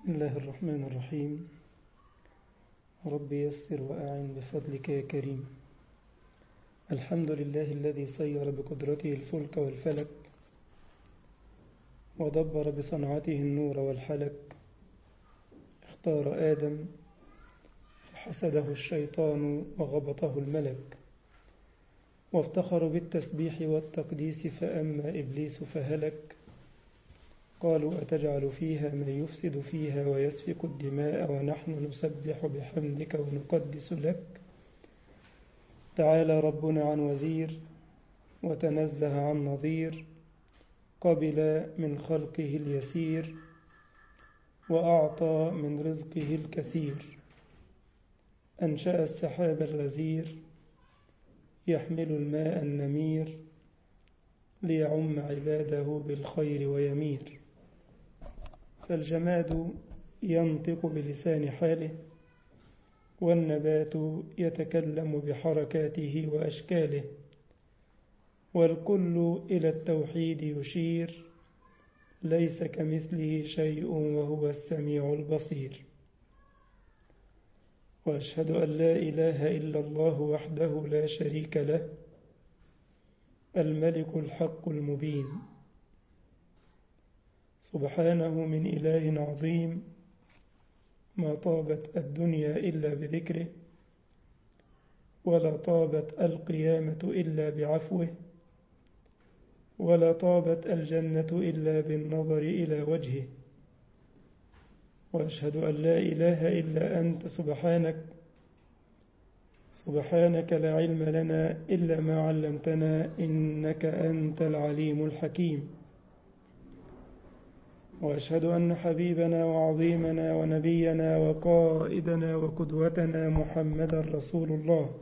بسم الله الرحمن الرحيم. رب يسر وأعن بفضلك يا كريم. الحمد لله الذي سير بقدرته الفلك والفلك ودبر بصنعته النور والحلك. اختار آدم فحسده الشيطان وغبطه الملك، وافتخر بالتسبيح والتقديس فأما إبليس فهلك. قالوا أتجعل فيها من يفسد فيها ويسفك الدماء ونحن نسبح بحمدك ونقدس لك. تعالى ربنا عن وزير وتنزه عن نظير، قبل من خلقه اليسير وأعطى من رزقه الكثير. أنشأ السحاب الغزير يحمل الماء النمير ليعم عباده بالخير ويمير. فالجماد ينطق بلسان حاله، والنبات يتكلم بحركاته وأشكاله، والكل إلى التوحيد يشير، ليس كمثله شيء وهو السميع البصير. وأشهد أن لا إله إلا الله وحده لا شريك له، الملك الحق المبين، سبحانه من إله عظيم. ما طابت الدنيا إلا بذكره، ولا طابت القيامة إلا بعفوه، ولا طابت الجنة إلا بالنظر إلى وجهه. وأشهد أن لا إله إلا أنت سبحانك لا علم لنا إلا ما علمتنا، إنك أنت العليم الحكيم. وأشهد أن حبيبنا وعظيمنا ونبينا وقائدنا وقدوتنا محمدا رسول الله،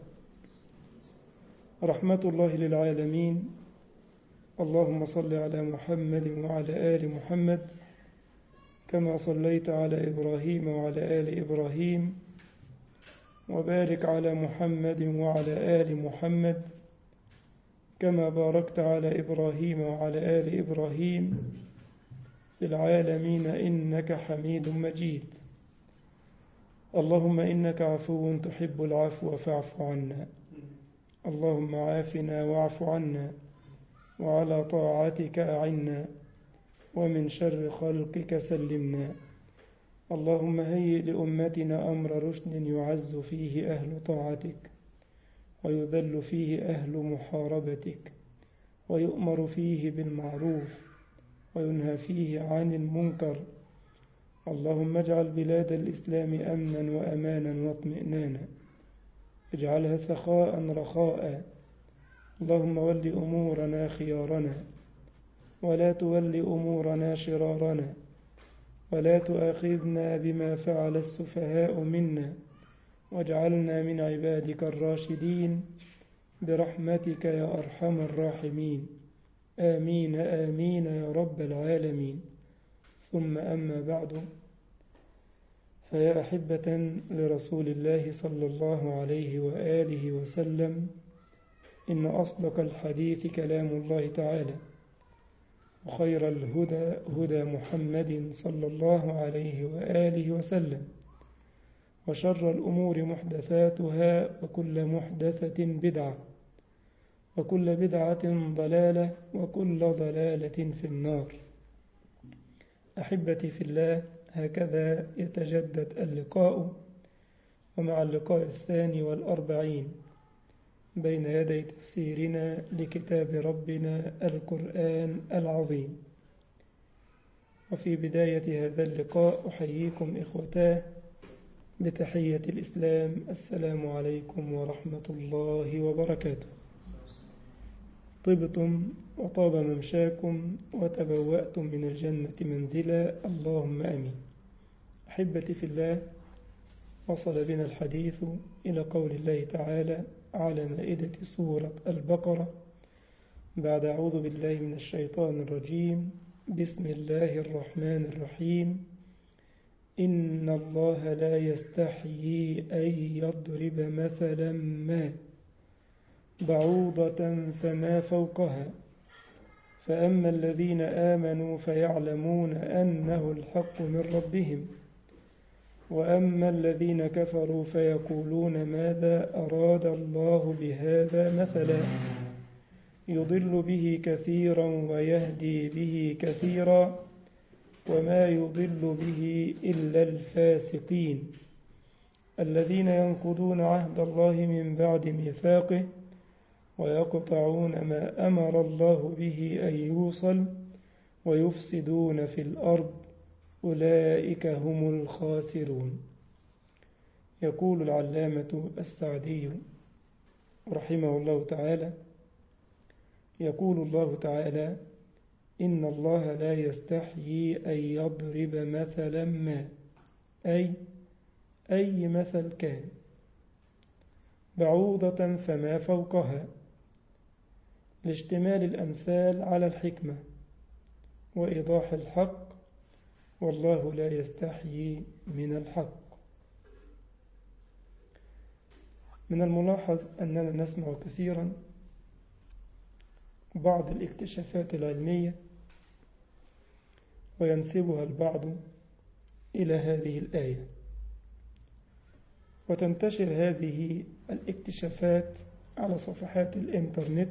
رحمة الله للعالمين. اللهم صل على محمد وعلى آل محمد كما صليت على إبراهيم وعلى آل إبراهيم، وبارك على محمد وعلى آل محمد كما باركت على إبراهيم وعلى آل إبراهيم في العالمين إنك حميد مجيد. اللهم إنك عفو تحب العفو فاعف عنا. اللهم عافنا واعف عنا، وعلى طاعتك أعنا، ومن شر خلقك سلمنا. اللهم هيئ لأمتنا أمر رشد يعز فيه أهل طاعتك، ويذل فيه أهل محاربتك، ويؤمر فيه بالمعروف وينهى فيه عن المنكر. اللهم اجعل بلاد الإسلام أمنا وأمانا واطمئنانا، اجعلها سخاء رخاء. اللهم ول أمورنا خيارنا، ولا تول أمورنا شرارنا، ولا تؤاخذنا بما فعل السفهاء منا، واجعلنا من عبادك الراشدين برحمتك يا أرحم الراحمين. آمين آمين يا رب العالمين. ثم أما بعد، فيا أحبة لرسول الله صلى الله عليه وآله وسلم، إن أصدق الحديث كلام الله تعالى، وخير الهدى هدى محمد صلى الله عليه وآله وسلم، وشر الأمور محدثاتها، وكل محدثة بدعة، وكل بدعة ضلالة، وكل ضلالة في النار. أحبتي في الله، هكذا يتجدد اللقاء، ومع اللقاء 42 بين يدي تفسيرنا لكتاب ربنا القرآن العظيم. وفي بداية هذا اللقاء أحييكم إخوتاه بتحية الإسلام: السلام عليكم ورحمة الله وبركاته. طبتم وطاب ممشاكم وتبوأتم من الجنة منزلا، اللهم آمين. أحبتي في الله، وصل بنا الحديث إلى قول الله تعالى على مائدة سورة البقرة بعد أعوذ بالله من الشيطان الرجيم: بسم الله الرحمن الرحيم. إن الله لا يستحيي أن يضرب مثلا ما بعوضة فما فوقها، فأما الذين آمنوا فيعلمون أنه الحق من ربهم، وأما الذين كفروا فيقولون ماذا أراد الله بهذا مثلا يضل به كثيرا ويهدي به كثيرا وما يضل به إلا الفاسقين الذين ينقضون عهد الله من بعد ميثاقه ويقطعون ما أمر الله به أن يوصل ويفسدون في الأرض أولئك هم الخاسرون. يقول العلامة السعدي رحمه الله تعالى: يقول الله تعالى: إن الله لا يستحيي أن يضرب مثلا ما، أي مثل كان، بعوضة فما فوقها، لاشتمال الأمثال على الحكمة وإيضاح الحق، والله لا يستحيي من الحق. من الملاحظ أننا نسمع كثيرا بعض الاكتشافات العلمية وينسبها البعض إلى هذه الآية، وتنتشر هذه الاكتشافات على صفحات الإنترنت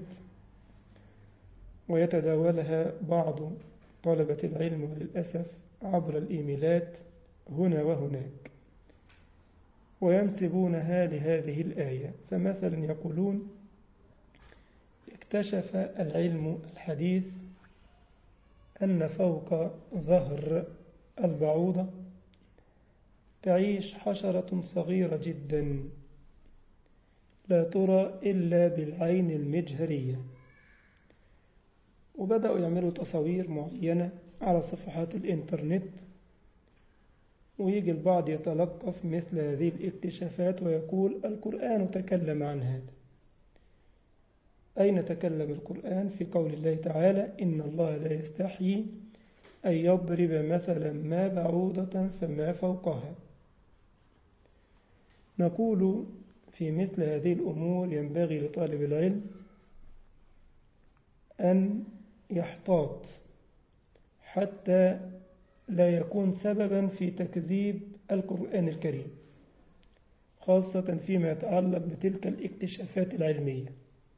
ويتداولها بعض طلبة العلم وللأسف عبر الإيميلات هنا وهناك، وينسبونها لهذه الآية. فمثلا يقولون: اكتشف العلم الحديث أن فوق ظهر البعوضة تعيش حشرة صغيرة جدا لا ترى إلا بالعين المجهرية، وبدأوا يعملوا تصاوير معينة على صفحات الإنترنت، ويجي البعض يتلقف مثل هذه الاكتشافات ويقول: القرآن تكلم عن هذا. أين تكلم القرآن؟ في قول الله تعالى: إن الله لا يستحيي أن يضرب مثلا ما بعوضة فما فوقها. نقول في مثل هذه الأمور ينبغي لطالب العلم أن يحتاط حتى لا يكون سببا في تكذيب القرآن الكريم، خاصة فيما يتعلق بتلك الاكتشافات العلمية،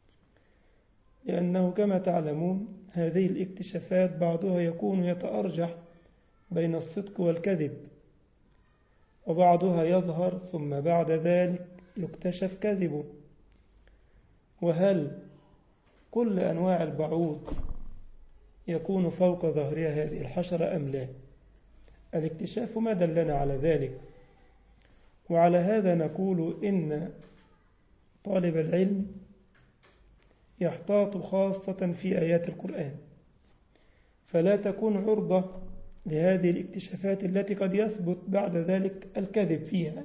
لأنه كما تعلمون هذه الاكتشافات بعضها يكون يتأرجح بين الصدق والكذب، وبعضها يظهر ثم بعد ذلك يكتشف كذبه. وهل كل أنواع البعوض يكون فوق ظهرها هذه الحشرة أم لا؟ الاكتشاف ما دلنا على ذلك. وعلى هذا نقول إن طالب العلم يحتاط خاصة في آيات القرآن، فلا تكون عرضة لهذه الاكتشافات التي قد يثبت بعد ذلك الكذب فيها.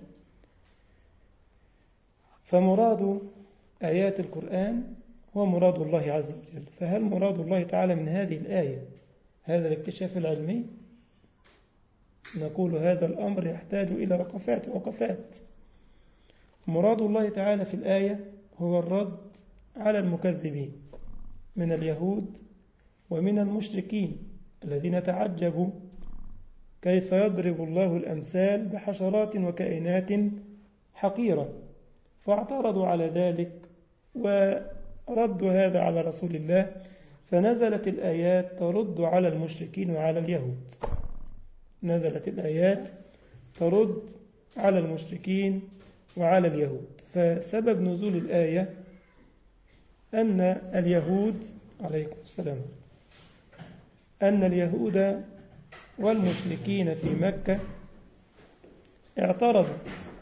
فمراد آيات القرآن هو مراد الله عز وجل. فهل مراد الله تعالى من هذه الآية هذا الاكتشاف العلمي؟ نقول هذا الأمر يحتاج إلى وقفات. مراد الله تعالى في الآية هو الرد على المكذبين من اليهود ومن المشركين الذين تعجبوا كيف يضرب الله الأمثال بحشرات وكائنات حقيرة، فاعترضوا على ذلك وردوا هذا على رسول الله، فنزلت الآيات ترد على المشركين وعلى اليهود. نزلت الآيات ترد على المشركين وعلى اليهود. فسبب نزول الآية أن اليهود عليكم السلام أن اليهود والمشركين في مكة اعترضوا.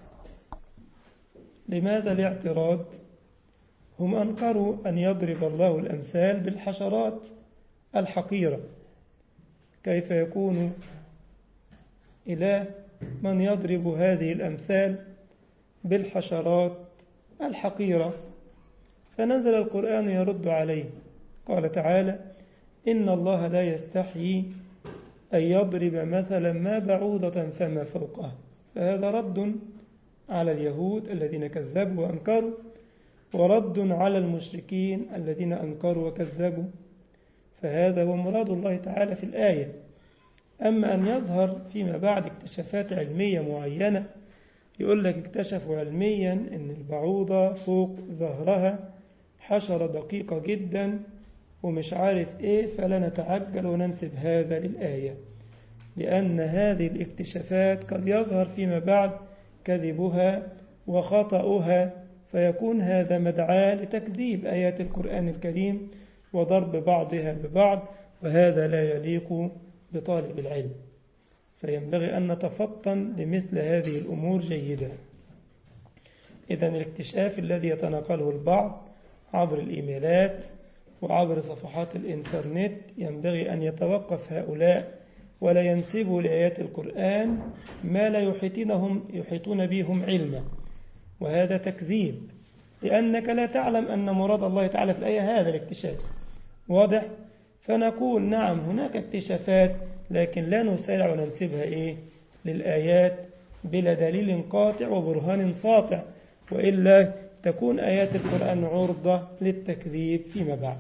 لماذا الاعتراض؟ هم أنكروا أن يضرب الله الأمثال بالحشرات الحقيرة. كيف يكون إله من يضرب هذه الأمثال بالحشرات الحقيرة؟ فنزل القرآن يرد عليه. قال تعالى: إن الله لا يستحيي أن يضرب مثلا ما بعوضة فما فوقها. فهذا رد على اليهود الذين كذبوا وأنكروا، ورد على المشركين الذين أنكروا وكذبوا. فهذا هو مراد الله تعالى في الآية، أما أن يظهر فيما بعد اكتشافات علمية معينة، يقول لك اكتشفوا علميا أن البعوضة فوق ظهرها حشرة دقيقة جدا ومش عارف إيه، فلا نتعجل وننسب هذا للآية، لأن هذه الاكتشافات قد يظهر فيما بعد كذبها وخطأها، فيكون هذا مدعاة لتكذيب آيات القرآن الكريم وضرب بعضها ببعض، وهذا لا يليق بطالب العلم. فينبغي أن نتفطن لمثل هذه الأمور جيدا. إذن الاكتشاف الذي يتناقله البعض عبر الإيميلات وعبر صفحات الإنترنت ينبغي أن يتوقف هؤلاء ولا ينسبوا لآيات القرآن ما لا يحيطون بهم علما، وهذا تكذيب، لأنك لا تعلم أن مراد الله تعالى في الآية هذا الاكتشاف. واضح؟ فنقول نعم هناك اكتشافات، لكن لا نسارع وننسبها للآيات بلا دليل قاطع وبرهان ساطع، وإلا تكون آيات القرآن عرضة للتكذيب فيما بعد.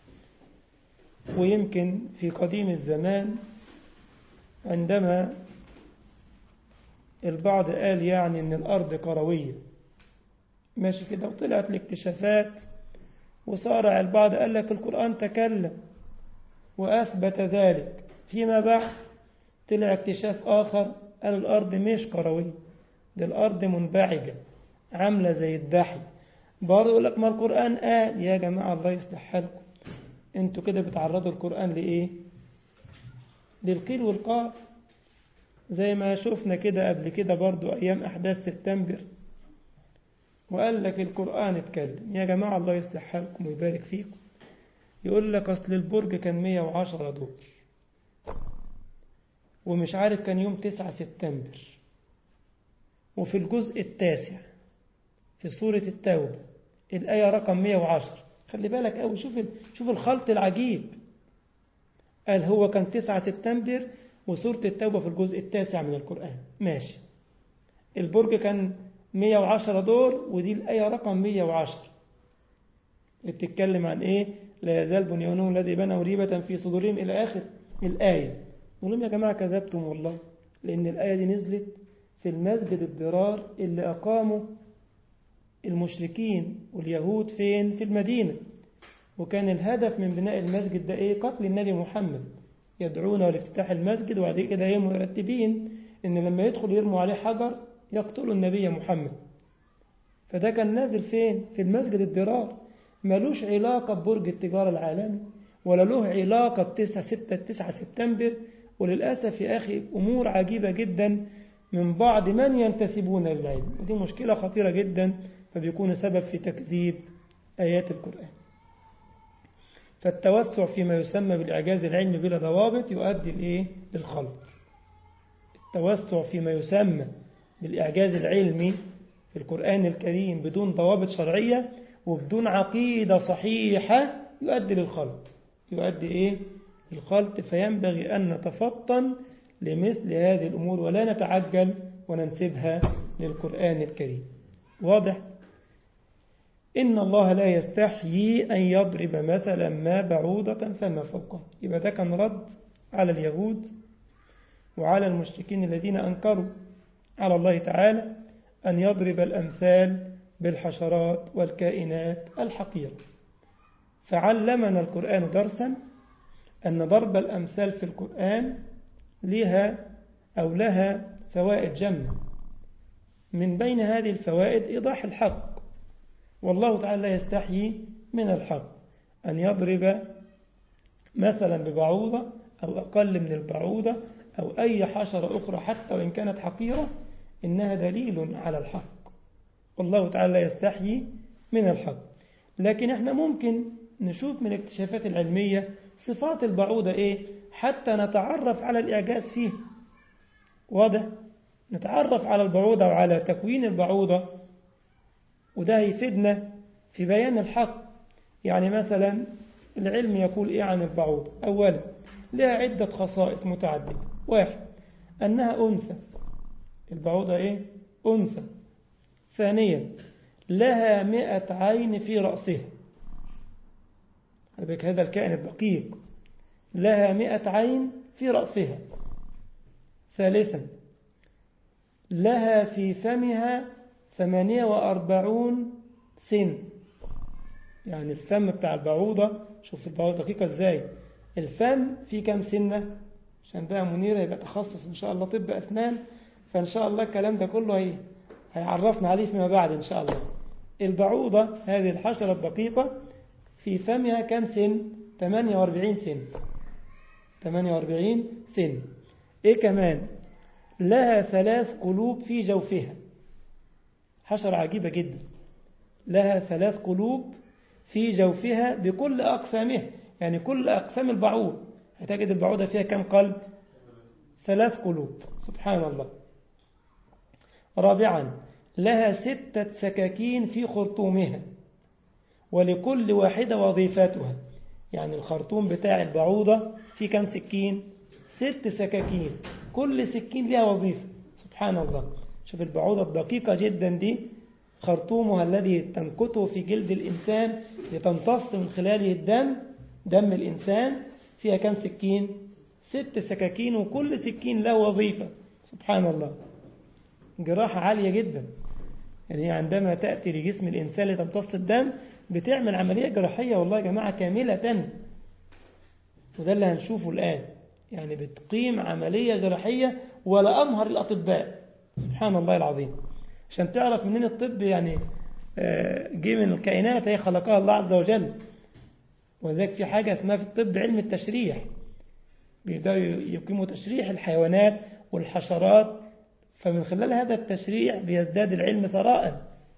ويمكن في قديم الزمان عندما البعض قال أن الأرض كروية ماشي كده، وطلعت الاكتشافات وصارع البعض قال لك القرآن تكلم وأثبت ذلك، فيما بعد طلع اكتشاف آخر قال الأرض مش كروية، دي الأرض منبعجة عاملة زي الدحي. برضه يقول لك ما القرآن قال. يا جماعة الله يصلح حالكم، انتوا كده بتعرضوا القرآن لإيه؟ للقيل والقال، زي ما شفنا كده قبل كده برضه أيام أحداث سبتمبر، وقال لك القرآن اتكلم. يا جماعة الله يصلح حالكم ويبارك فيكم، يقول لك أصل البرج كان 110 دور ومش عارف كان يوم 9 سبتمبر، وفي الجزء التاسع في سورة التوبة الآية رقم 110. خلي بالك أوي، شوف الخلط العجيب. قال هو كان 9 سبتمبر وسورة التوبة في الجزء التاسع من القرآن، ماشي. البرج كان 110 دور ودي الآية رقم 110 اللي بتتكلم عن إيه؟ لا يزال بنيانهم الذي بنوا ريبة في صدورهم إلى آخر الآية. نقول لهم يا جماعة كذبتم والله، لأن الآية دي نزلت في المسجد الضرار اللي أقاموا المشركين واليهود فين؟ في المدينة. وكان الهدف من بناء المسجد ده قتل النبي محمد، يدعونه لافتتاح المسجد، وبعد كده مرتبين إن لما يدخل يرموا عليه حجر يقتلوا النبي محمد. فده كان نازل فين؟ في المسجد الضرار، ملوش علاقة ببرج التجارة العالمي ولا له علاقة ب9 سبتمبر. وللأسف يا أخي أمور عجيبة جدا من بعض من ينتسبون للعلم، ودي مشكلة خطيرة جدا، فبيكون سبب في تكذيب آيات القرآن. فالتوسع فيما يسمى بالإعجاز العلمي بلا ضوابط يؤدي للخلط. التوسع فيما يسمى بالإعجاز العلمي في القرآن الكريم بدون ضوابط شرعية وبدون عقيدة صحيحة يؤدي للخلط، للخلط. فينبغي أن نتفطن لمثل هذه الأمور ولا نتعجل وننسبها للقرآن الكريم. واضح؟ إن الله لا يستحيي أن يضرب مثلا ما بعوضة فما فوقها. يبقى ده كان رد على اليهود وعلى المشركين الذين أنكروا على الله تعالى أن يضرب الأمثال بالحشرات والكائنات الحقيرة. فعلمنا القرآن درسا أن ضرب الأمثال في القرآن لها فوائد جمة، من بين هذه الفوائد إيضاح الحق، والله تعالى لا يستحيي من الحق. أن يضرب مثلا ببعوضة أو أقل من البعوضة أو أي حشرة أخرى حتى وإن كانت حقيرة، إنها دليل على الحق، والله تعالى لا يستحيي من الحق. لكن احنا ممكن نشوف من الاكتشافات العلمية صفات البعوضة حتى نتعرف على الإعجاز فيه. واضح؟ نتعرف على البعوضة وعلى تكوين البعوضة، وده يفيدنا في بيان الحق. يعني مثلا العلم يقول عن البعوضة؟ أولا لها عدة خصائص متعددة. واحد، أنها أنثى، البعوضة أنثى. ثانيا لها 100 عين في رأسها، هذا الكائن الدقيق لها 100 عين في رأسها. ثالثا لها في فمها 48 سن. يعني الفم بتاع البعوضة، شوف البعوضة دقيقة ازاي، الفم فيه كام سنة؟ عشان بقى منيرة يبقى تخصص إن شاء الله طب أسنان، فإن شاء الله الكلام ده كله هيعرفنا عليه فيما بعد إن شاء الله. البعوضة هذه الحشرة الدقيقة في فمها كام سن؟ 48 سن. 48 سن. إيه كمان؟ لها 3 قلوب في جوفها. حشرة عجيبة جدا، لها 3 قلوب في جوفها بكل أقسامها، يعني كل أقسام البعوض هتجد البعوضة فيها كم قلب؟ 3 قلوب، سبحان الله. رابعا لها 6 سكاكين في خرطومها، ولكل واحدة وظيفتها. يعني الخرطوم بتاع البعوضة فيه كم سكين؟ 6 سكاكين، كل سكين لها وظيفة، سبحان الله. شوف البعوضة الدقيقة جدا دي، خرطومها الذي تنكته في جلد الإنسان لتمتص من خلاله الدم، دم الإنسان، فيها كم سكين؟ 6 سكاكين، وكل سكين له وظيفة، سبحان الله. جراحة عالية جدا، يعني عندما تأتي لجسم الإنسان لتمتص الدم بتعمل عملية جراحية والله يا جماعة كاملة، وده اللي هنشوفه الآن. يعني بتقيم عملية جراحية ولا أمهر الأطباء، سبحان الله العظيم. عشان تعرف منين الطب، يعني جه من الكائنات هي خلقها الله عز وجل. وذلك في حاجة اسمها في الطب علم التشريح، بيبدأوا يقيموا تشريح الحيوانات والحشرات، فمن خلال هذا التشريح بيزداد العلم ثراء.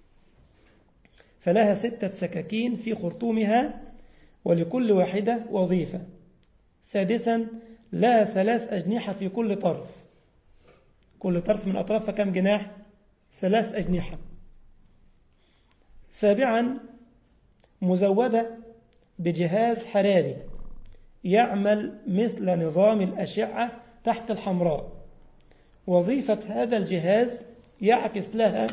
فلها 6 سكاكين في خرطومها، ولكل واحدة وظيفة. سادسا لها 3 أجنحة في كل طرف، كل طرف من أطرافها كم جناح؟ 3 أجنحة. سابعا مزودة بجهاز حراري يعمل مثل نظام الأشعة تحت الحمراء. وظيفة هذا الجهاز يعكس لها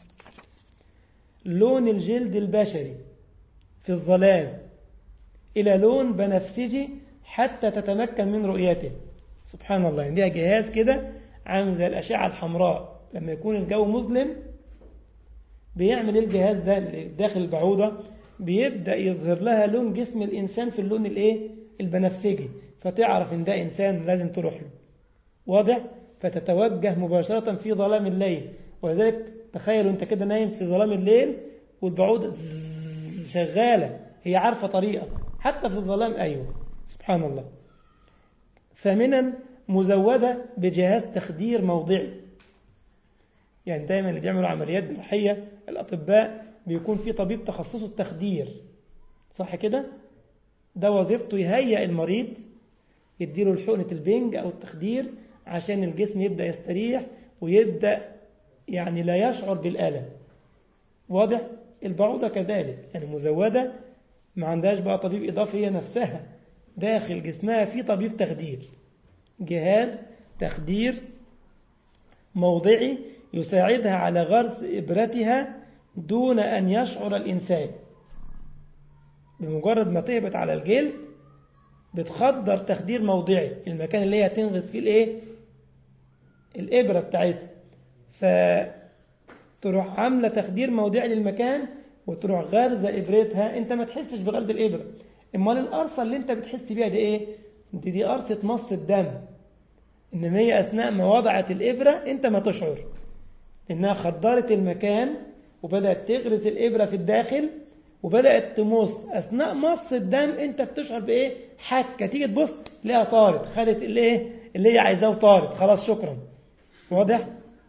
لون الجلد البشري في الظلام إلى لون بنفسجي حتى تتمكن من رؤيته، سبحان الله. يعني جهاز كده عامل زي الأشعة الحمراء، لما يكون الجو مظلم بيعمل الجهاز ده داخل البعوضة، بيبدأ يظهر لها لون جسم الإنسان في اللون البنفسجي، فتعرف إن ده إنسان لازم تروح له، واضح؟ فتتوجه مباشرة في ظلام الليل. ولذلك تخيلوا أنت كده نايم في ظلام الليل والبعوضة شغالة، هي عارفة طريقة حتى في الظلام، أيوة، سبحان الله. ثامنا مزودة بجهاز تخدير موضعي. يعني دايما اللي بيعملوا عمليات جراحية الأطباء بيكون في طبيب تخصصه التخدير، صح كده؟ ده وظيفته يهيئ المريض، يديله الحقنة البنج أو التخدير عشان الجسم يبدأ يستريح ويبدأ يعني لا يشعر بالألم، واضح؟ البعوضة كذلك، يعني مزودة، ما عندهاش بقى طبيب إضافي، هي نفسها داخل جسمها في طبيب تخدير، جهاز تخدير موضعي يساعدها على غرس إبرتها دون أن يشعر الإنسان. بمجرد ما تهبط على الجلد بتخدر تخدير موضعي المكان اللي هي تنغز فيه الإبرة بتاعتها، فتروح عاملة تخدير موضعي للمكان وتروح غرزة إبرتها. أنت ما تحسش بغرز الإبرة، امال القرصة اللي أنت بتحس بيها دي إيه؟ دي قرصة مص الدم، إنما هي أثناء ما وضعت الإبرة أنت ما تشعر إنها خدرت المكان وبدأت تغرز الإبرة في الداخل وبدأت تمص. أثناء مص الدم أنت بتشعر بإيه؟ حكة، تيجي تبص لها طارت، خدت اللي هي عايزاه وطارت، خلاص شكرا، واضح؟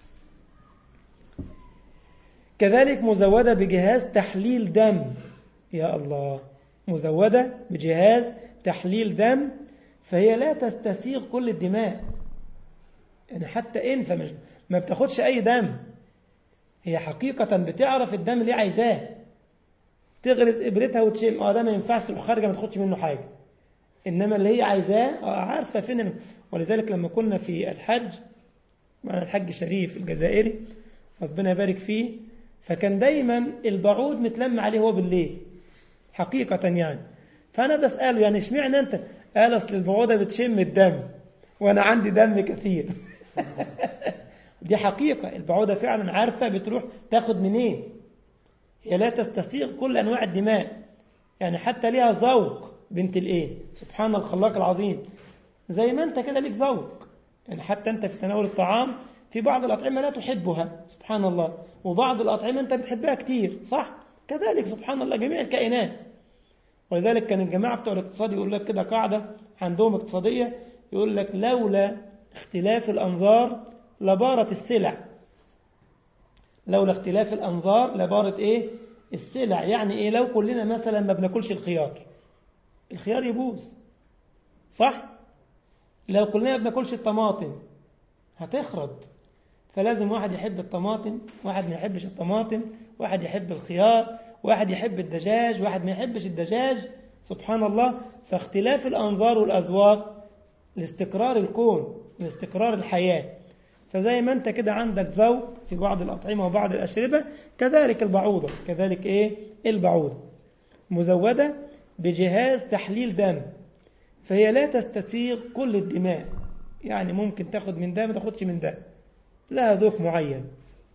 كذلك مزودة بجهاز تحليل دم، يا الله، مزودة بجهاز تحليل دم، فهي لا تستسيغ كل الدماء، يعني حتى أنت ما بتاخدش أي دم، هي حقيقة بتعرف الدم اللي عايزاه، تغرز إبرتها وتشم، ده ما ينفعش الخارجة ما تاخدش منه حاجة، إنما اللي هي عايزاه عارفة فين. ولذلك لما كنا في الحج معنا الحج شريف الجزائري ربنا يبارك فيه، فكان دايما البعوض متلم عليه هو بالليل حقيقة يعني، فأنا بسأله يعني اشمعنى أنت؟ قال أصل البعوضة بتشم الدم وأنا عندي دم كثير دي حقيقة، البعوضة فعلا عارفة بتروح تاخد منين. هي لا تستسيغ كل أنواع الدماء، يعني حتى ليها ذوق بنت الإيه، سبحان الخلاق العظيم. زي ما أنت كده ليك ذوق، يعني حتى أنت في تناول الطعام في بعض الأطعمة لا تحبها سبحان الله، وبعض الأطعمة أنت بتحبها كتير، صح؟ كذلك سبحان الله جميع الكائنات. ولذلك كان الجماعة بتوع الاقتصاد يقول لك كده قاعدة عندهم اقتصادية، يقول لك لولا اختلاف الأنظار لبارت السلع. لولا اختلاف الأنظار لبارت إيه؟ السلع. يعني إيه؟ لو كلنا مثلا ما بناكلش الخيار يبوظ، صح؟ لو كلنا ما بناكلش الطماطم هتخرب. فلازم واحد يحب الطماطم، واحد ما يحبش الطماطم، واحد يحب الخيار، واحد يحب الدجاج، واحد ما يحبش الدجاج، سبحان الله. فاختلاف الأنظار والأذواق لاستقرار الكون، لاستقرار الحياة. فزي ما أنت كده عندك ذوق في بعض الأطعمة وبعض الأشربة، كذلك البعوضة، كذلك إيه؟ البعوضة مزودة بجهاز تحليل دم، فهي لا تستسيغ كل الدماء، يعني ممكن تاخد من ده ما تاخدش من ده، لها ذوق معين.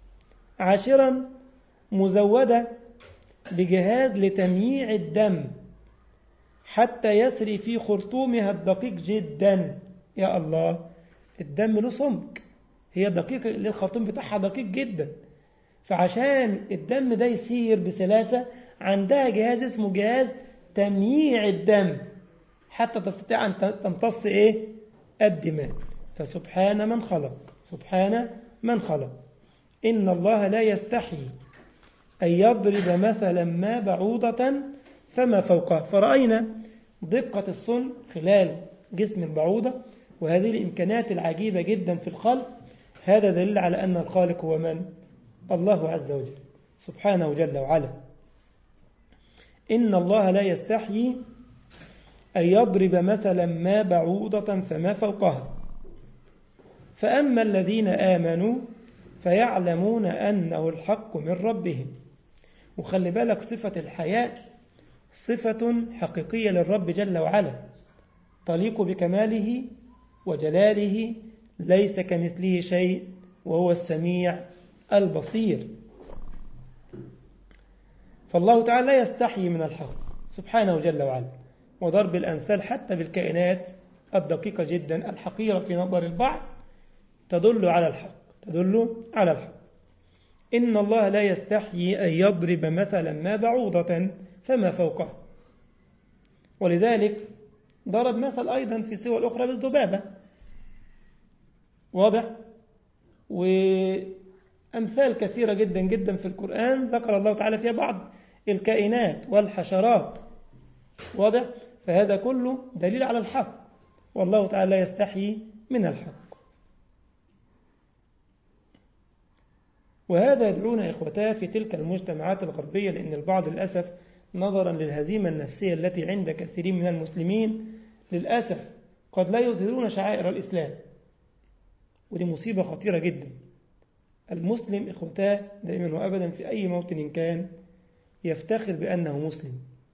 10 مزودة بجهاز لتمييع الدم حتى يسري في خرطومها الدقيق جدا. يا الله، الدم له سمك، هي دقيقة، الخرطوم بتاعها دقيق جدا، فعشان الدم ده يسير بسلاسة عندها جهاز اسمه جهاز تمييع الدم حتى تستطيع أن تمتص إيه؟ الدماء. فسبحان من خلق، سبحان من خلق. إن الله لا يستحي أن يضرب مثلا ما بعوضة فما فوقها. فرأينا دقة الصنع خلال جسم البعوضة وهذه الإمكانات العجيبة جدا في الخلق. هذا دليل على أن الخالق هو من؟ الله عز وجل سبحانه جل وعلا. إن الله لا يستحي أن يضرب مثلا ما بعوضة فما فوقها. فأما الذين آمنوا فيعلمون أنه الحق من ربهم. وخلي بالك صفة الحياة صفة حقيقية للرب جل وعلا، تليق بكماله وجلاله، ليس كمثله شيء وهو السميع البصير. فالله تعالى لا يستحي من الحق سبحانه جل وعلا، وضرب الأمثال حتى بالكائنات الدقيقة جدا الحقيرة في نظر البعض تدل على الحق، تدل على الحق. إن الله لا يستحي أن يضرب مثلا ما بعوضة فما فوقه. ولذلك ضرب مثل أيضا في سور أخرى بالذبابة، واضح؟ وأمثال كثيرة جدا جدا في القرآن ذكر الله تعالى فيها بعض الكائنات والحشرات، واضح؟ فهذا كله دليل على الحق، والله تعالى لا يستحي من الحق. وهذا يدعونا إخوتاه في تلك المجتمعات الغربية، لأن البعض للأسف نظرا للهزيمة النفسية التي عند كثيرين من المسلمين للأسف قد لا يظهرون شعائر الإسلام، ودي مصيبة خطيرة جدا. المسلم إخوتاه دائما وأبدا في أي موطن كان يفتخر بأنه مسلم،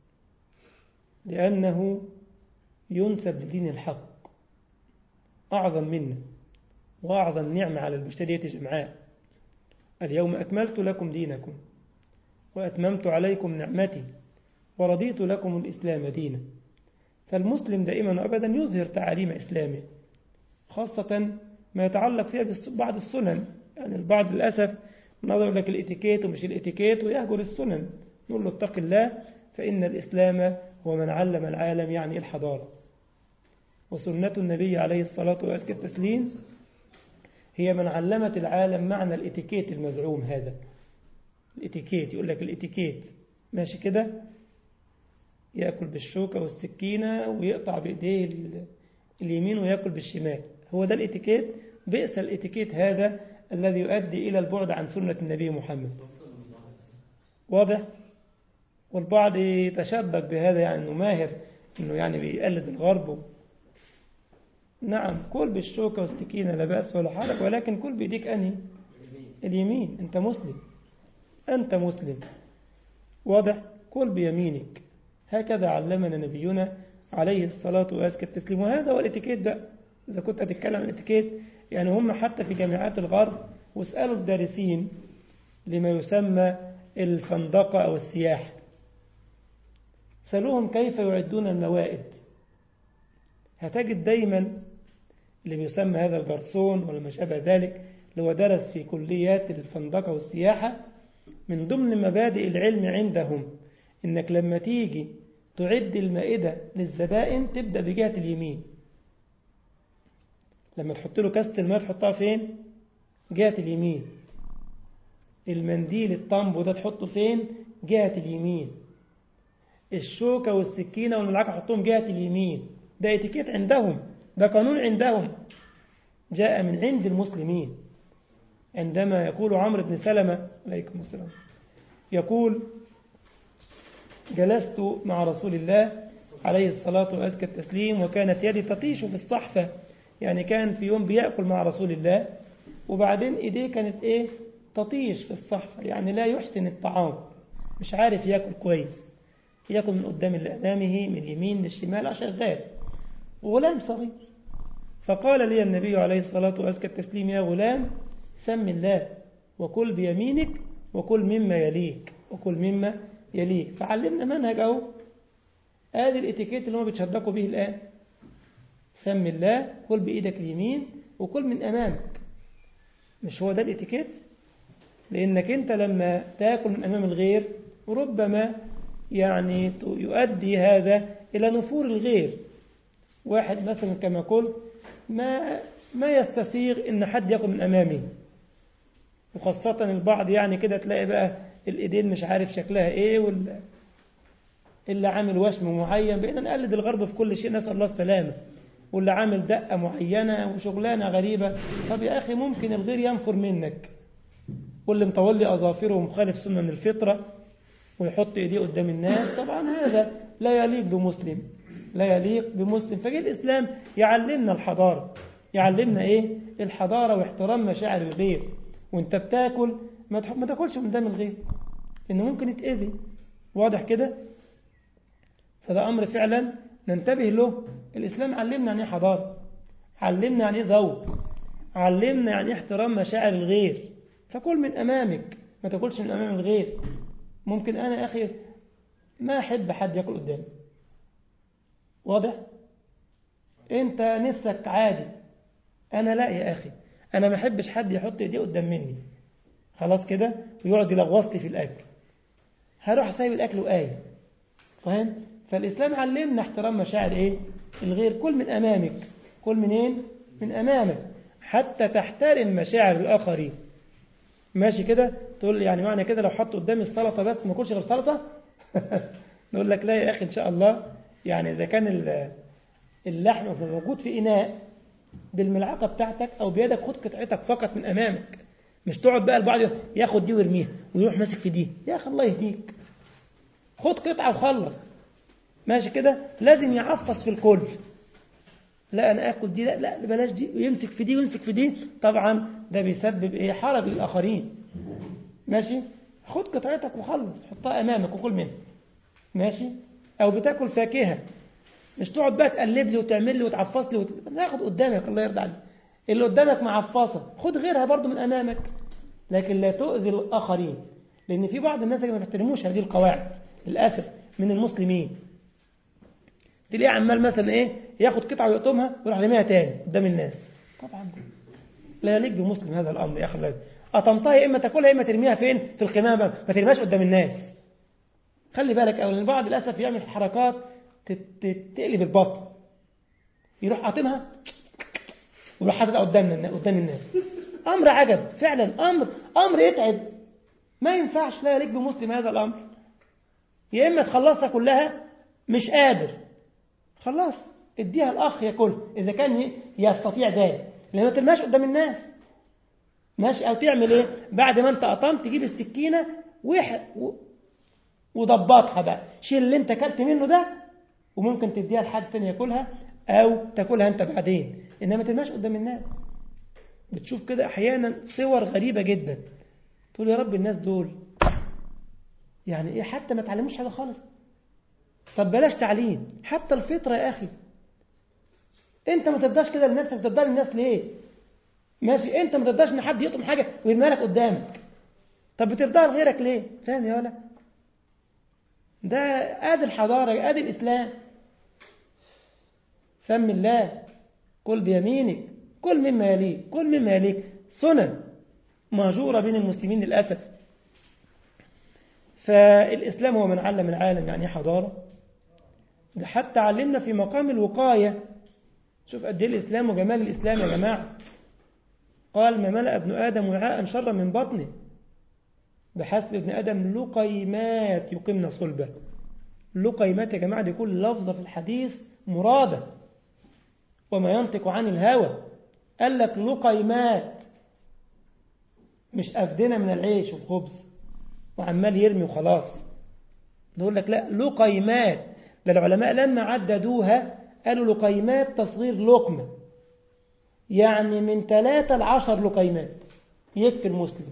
لأنه ينسب لدين الحق، أعظم منه وأعظم نعمة على البشرية جمعاء. اليوم أكملت لكم دينكم وأتممت عليكم نعمتي ورضيت لكم الإسلام دينا. فالمسلم دائما وأبدا يظهر تعاليم إسلامه، خاصة ما يتعلق فيها ببعض السنن. يعني البعض للأسف نظر لك الاتيكيت ومش الاتيكيت ويهجر السنن، نقول له اتق الله فإن الإسلام هو من علم العالم يعني الحضارة، وسنة النبي عليه الصلاة والتسليم هي من علمت العالم معنى الاتيكيت المزعوم هذا. الاتيكيت يقول لك الاتيكيت ماشي كده، يأكل بالشوكة والسكينة ويقطع بإيديه اليمين ويأكل بالشمال، هو ده الاتيكيت. بئس الاتيكيت هذا الذي يؤدي إلى البعد عن سنة النبي محمد، واضح؟ والبعض يتشبك بهذا، يعني أنه ماهر، أنه يعني بيقلد الغرب. نعم، كل بالشوكة والسكينة لا بأس ولا حرج، ولكن كل بيديك أنهي؟ اليمين. أنت مسلم، أنت مسلم، واضح؟ كل بيمينك. هكذا علمنا نبينا عليه الصلاة والتسليم. وهذا هو الاتيكيت بقى. إذا كنت هتتكلم عن الاتيكيت، يعني هم حتى في جامعات الغرب واسألوا الدارسين لما يسمى الفندقة أو السياحة، سألوهم كيف يعدون الموائد، هتجد دايما اللي بيسمى هذا الجرسون ولا ما شابه ذلك اللي هو درس في كليات الفندقة والسياحة، من ضمن مبادئ العلم عندهم إنك لما تيجي تعد المائدة للزبائن تبدأ بجهة اليمين. لما تحط له كاسة الماء تحطها فين؟ جهة اليمين. المنديل الطنبو ده تحطه فين؟ جهة اليمين. الشوكة والسكينة والملعقة حطهم جهة اليمين. ده اتيكيت عندهم، ده قانون عندهم جاء من عند المسلمين. عندما يقول عمرو بن سلمة عليكم السلام يقول جلست مع رسول الله عليه الصلاة وأزكى التسليم وكانت يدي تطيش في الصحفة، يعني كان في يوم بيأكل مع رسول الله وبعدين إيديه كانت تطيش في الصحفة، يعني لا يحسن الطعام، مش عارف يأكل كويس، يأكل من قدام اللي أمامه من اليمين للشمال شغال، وغلام صغير. فقال لي النبي عليه الصلاة وأزكى التسليم يا غلام سم الله وكل بيمينك وكل مما يليك وكل مما يليك. فعلمنا منهج أهو، هذه الاتيكيت اللي هم بيتشدقوا به الآن. سم الله، كل بإيدك اليمين وكل من أمامك. مش هو ده الاتيكيت؟ لأنك أنت لما تأكل من أمام الغير ربما يعني يؤدي هذا إلى نفور الغير. واحد مثلا كما قلت ما يستسيغ إن حد يأكل من أمامه، وخاصة البعض يعني كده تلاقي بقى الإيدين مش عارف شكلها إيه اللي عامل وشم معين، بقينا نقلد الغرب في كل شيء نسأل الله السلامة، واللي عامل دقة معينة وشغلانة غريبة. طب يا أخي ممكن الغير ينفر منك، واللي مطولي أظافره ومخالف سنن الفطرة ويحط إيديه قدام الناس، طبعا هذا لا يليق بمسلم، لا يليق بمسلم. فجاء الإسلام يعلمنا الحضارة، يعلمنا الحضارة واحترام مشاعر الغير. وانت بتاكل ما تاكلش قدام الغير إنه ممكن يتأذي، واضح كده؟ فده أمر فعلا ننتبه له. الإسلام علمنا عن حضارة، علمنا عن ذوق، علمنا عن احترام مشاعر الغير. فكل من أمامك، ما تاكلش من أمام الغير. ممكن أنا يا أخي ما أحب حد يأكل قدامي، واضح؟ أنت نفسك عادي، أنا لا يا أخي، أنا ما أحبش حد يحط إيديه قدام مني، خلاص كده، ويقعد يلغوص لي في الأكل، هروح سايب الأكل وقايم، فاهم؟ فالإسلام علمنا احترام مشاعر الغير. كل من أمامك، كل منين؟ من أمامك، حتى تحترم مشاعر الآخرين. ماشي كده؟ تقول لي يعني معنى كده لو حط قدامي السلطة بس ما أكلش غير سلطة؟ نقول لك لا يا أخي إن شاء الله، يعني إذا كان اللحم موجود في إناء بالملعقة بتاعتك أو بيدك، خد قطعتك فقط من أمامك، مش تقعد بقى البعض ياخد دي ويرميها ويروح ماسك في دي. يا أخي الله يهديك، خد قطعة وخلص. ماشي كده؟ لازم يعفص في الكل، لا أنا أكل دي، لا بلاش دي، ويمسك في دي ويمسك في دي، طبعا ده بيسبب حرج للآخرين. ماشي؟ خد قطعتك وخلص، حطها أمامك وكل منها. ماشي؟ أو بتاكل فاكهة، مش تقعد بقى تقلب لي وتعمل لي وتعفص لي ناخد قدامك، الله يرضى عليك. اللي قدامك معفصة خد غيرها برضو من أمامك، لكن لا تؤذي الآخرين. لأن في بعض الناس ما بيحترموش هذه القواعد للأسف من المسلمين. تلاقيه عمال مثلا ياخد قطعة ويقطمها ويروح رميها تاني قدام الناس. طبعا لا يليق بمسلم هذا الأمر يا أخي. الله قطمتها يا إما تاكلها يا إما ترميها فين؟ في القمامة، ما ترميهاش قدام الناس. خلي بالك، أو البعض للأسف يعمل حركات تقلب البطن، يروح قاطمها ويروح حاططها قدام الناس. أمر عجب فعلا، أمر يتعب، ما ينفعش، لا يليق بمسلم هذا الأمر. يا إما تخلصها كلها، مش قادر خلاص اديها الأخ ياكل إذا كان يستطيع ذلك، لأنه ما ترماش قدام الناس. ماشي؟ أو تعمل بعد ما أنت قطمت تجيب السكينة وضبطها بقى، شيل اللي أنت كلت منه ده، وممكن تديها لحد تاني ياكلها أو تاكلها أنت بعدين، إنما ما ترماش قدام الناس. بتشوف كده أحيانا صور غريبة جدا، تقول يا رب الناس دول يعني حتى ما تعلموش حاجة خالص. طب بلاش تعليم، حتى الفطرة يا أخي، أنت ما ترضاش كده لنفسك، ترضى للناس ليه؟ ماشي، انت ما ترضاش ان حد يقطم حاجة ويرميها لك قدامك، طب بترضاها لغيرك ليه؟ فاهم يا ولا؟ ده ادي الحضارة، ادي الاسلام. سم الله، كل بيمينك، كل مما يليك، كل مما يليك، سنن مهجورة بين المسلمين للأسف. فالإسلام هو من علم العالم يعني حضارة. ده حتى علمنا في مقام الوقاية. شوف قد ايه الإسلام وجمال الإسلام يا جماعة. قال ما ملأ ابن آدم وعاء شرا من بطنه، بحسب ابن آدم لقيمات يقمن صلبه. لقيمات يا جماعة دي كل لفظة في الحديث مرادة، وما ينطق عن الهوى. قال لك لقيمات، مش أفدنا من العيش والخبز وعمال يرمي وخلاص. نقول لك لا، لقيمات. ده العلماء لما عددوها قالوا لقيمات تصغير لقمة، يعني من 3 ل10 لقيمات يكفي المسلم.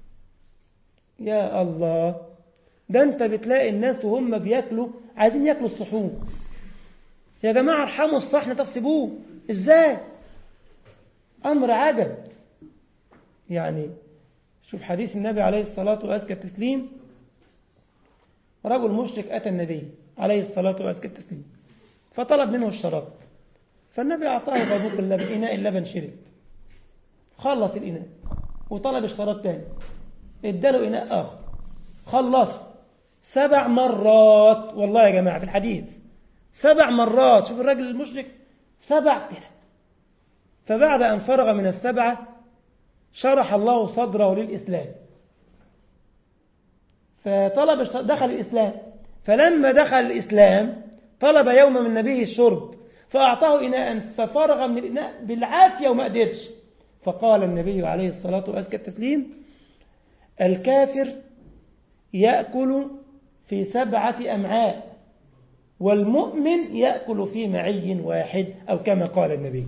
يا الله، ده انت بتلاقي الناس وهم بياكلوا عايزين ياكلوا الصحون. يا جماعة ارحموا الصحن، تغسبوه ازاي؟ أمر عجب. يعني شوف حديث النبي عليه الصلاة وأزكى التسليم. رجل مشرك أتى النبي عليه الصلاة وأزكى التسليم فطلب منه الشراب، فالنبي أعطاه غبوق اللبن، إناء اللبن، شرب، خلص الإناء وطلب الشراب تاني، اداله إناء آخر، خلص 7 مرات. والله يا جماعة في الحديث 7 مرات. شوف الراجل المشرك 7 كده. فبعد أن فرغ من 7 شرح الله صدره للإسلام، فطلب دخل الإسلام. فلما دخل الإسلام طلب يوم من نبيه الشرب، فأعطاه إناء ففرغ من الإناء بالعافية وما قدرش. فقال النبي عليه الصلاة وأزكى التسليم الكافر يأكل في 7 أمعاء، والمؤمن يأكل في معي واحد، أو كما قال النبي.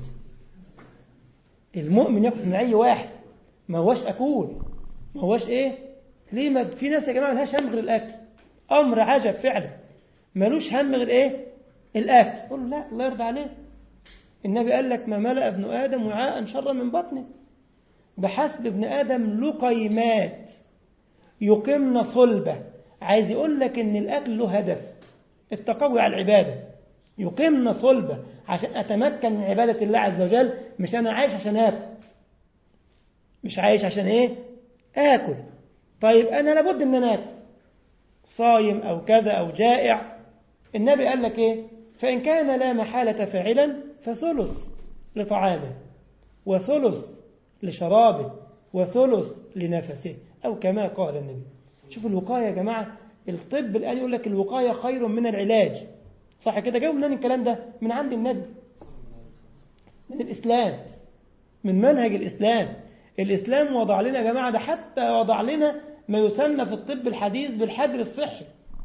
المؤمن يأكل في معي واحد، ما هوش أكول، ما هوش إيه. ليه؟ ما في ناس يا جماعة ملهاش هم غير الأكل. أمر عجب فعلا، ملوش هم غير إيه؟ الأكل. قل له لا، الله يرضى عليه. النبي قال لك ما ملأ ابن آدم وعاء شرا من بطنه، بحسب ابن آدم لقيمات يقمن صلبه. عايز يقول لك إن الأكل له هدف، التقوي على العبادة. يقمن صلبه عشان أتمكن من عبادة الله عز وجل. مش أنا عايش عشان آكل، مش عايش عشان إيه؟ آكل. طيب أنا لابد أن أنا آكل، صايم أو كذا أو جائع. النبي قال لك إيه؟ فإن كان لا محالة فاعلا فثلث لطعامه، وثلث لشرابه، وثلث لنفسه، أو كما قال النبي. شوف الوقاية يا جماعة. الطب الآن يقول لك الوقاية خير من العلاج، صح كده؟ جاوب منين الكلام ده؟ من عند النبي، من الإسلام، من منهج الإسلام. الإسلام وضع لنا يا جماعة، ده حتى وضع لنا ما يسمى في الطب الحديث بالحجر الصحي.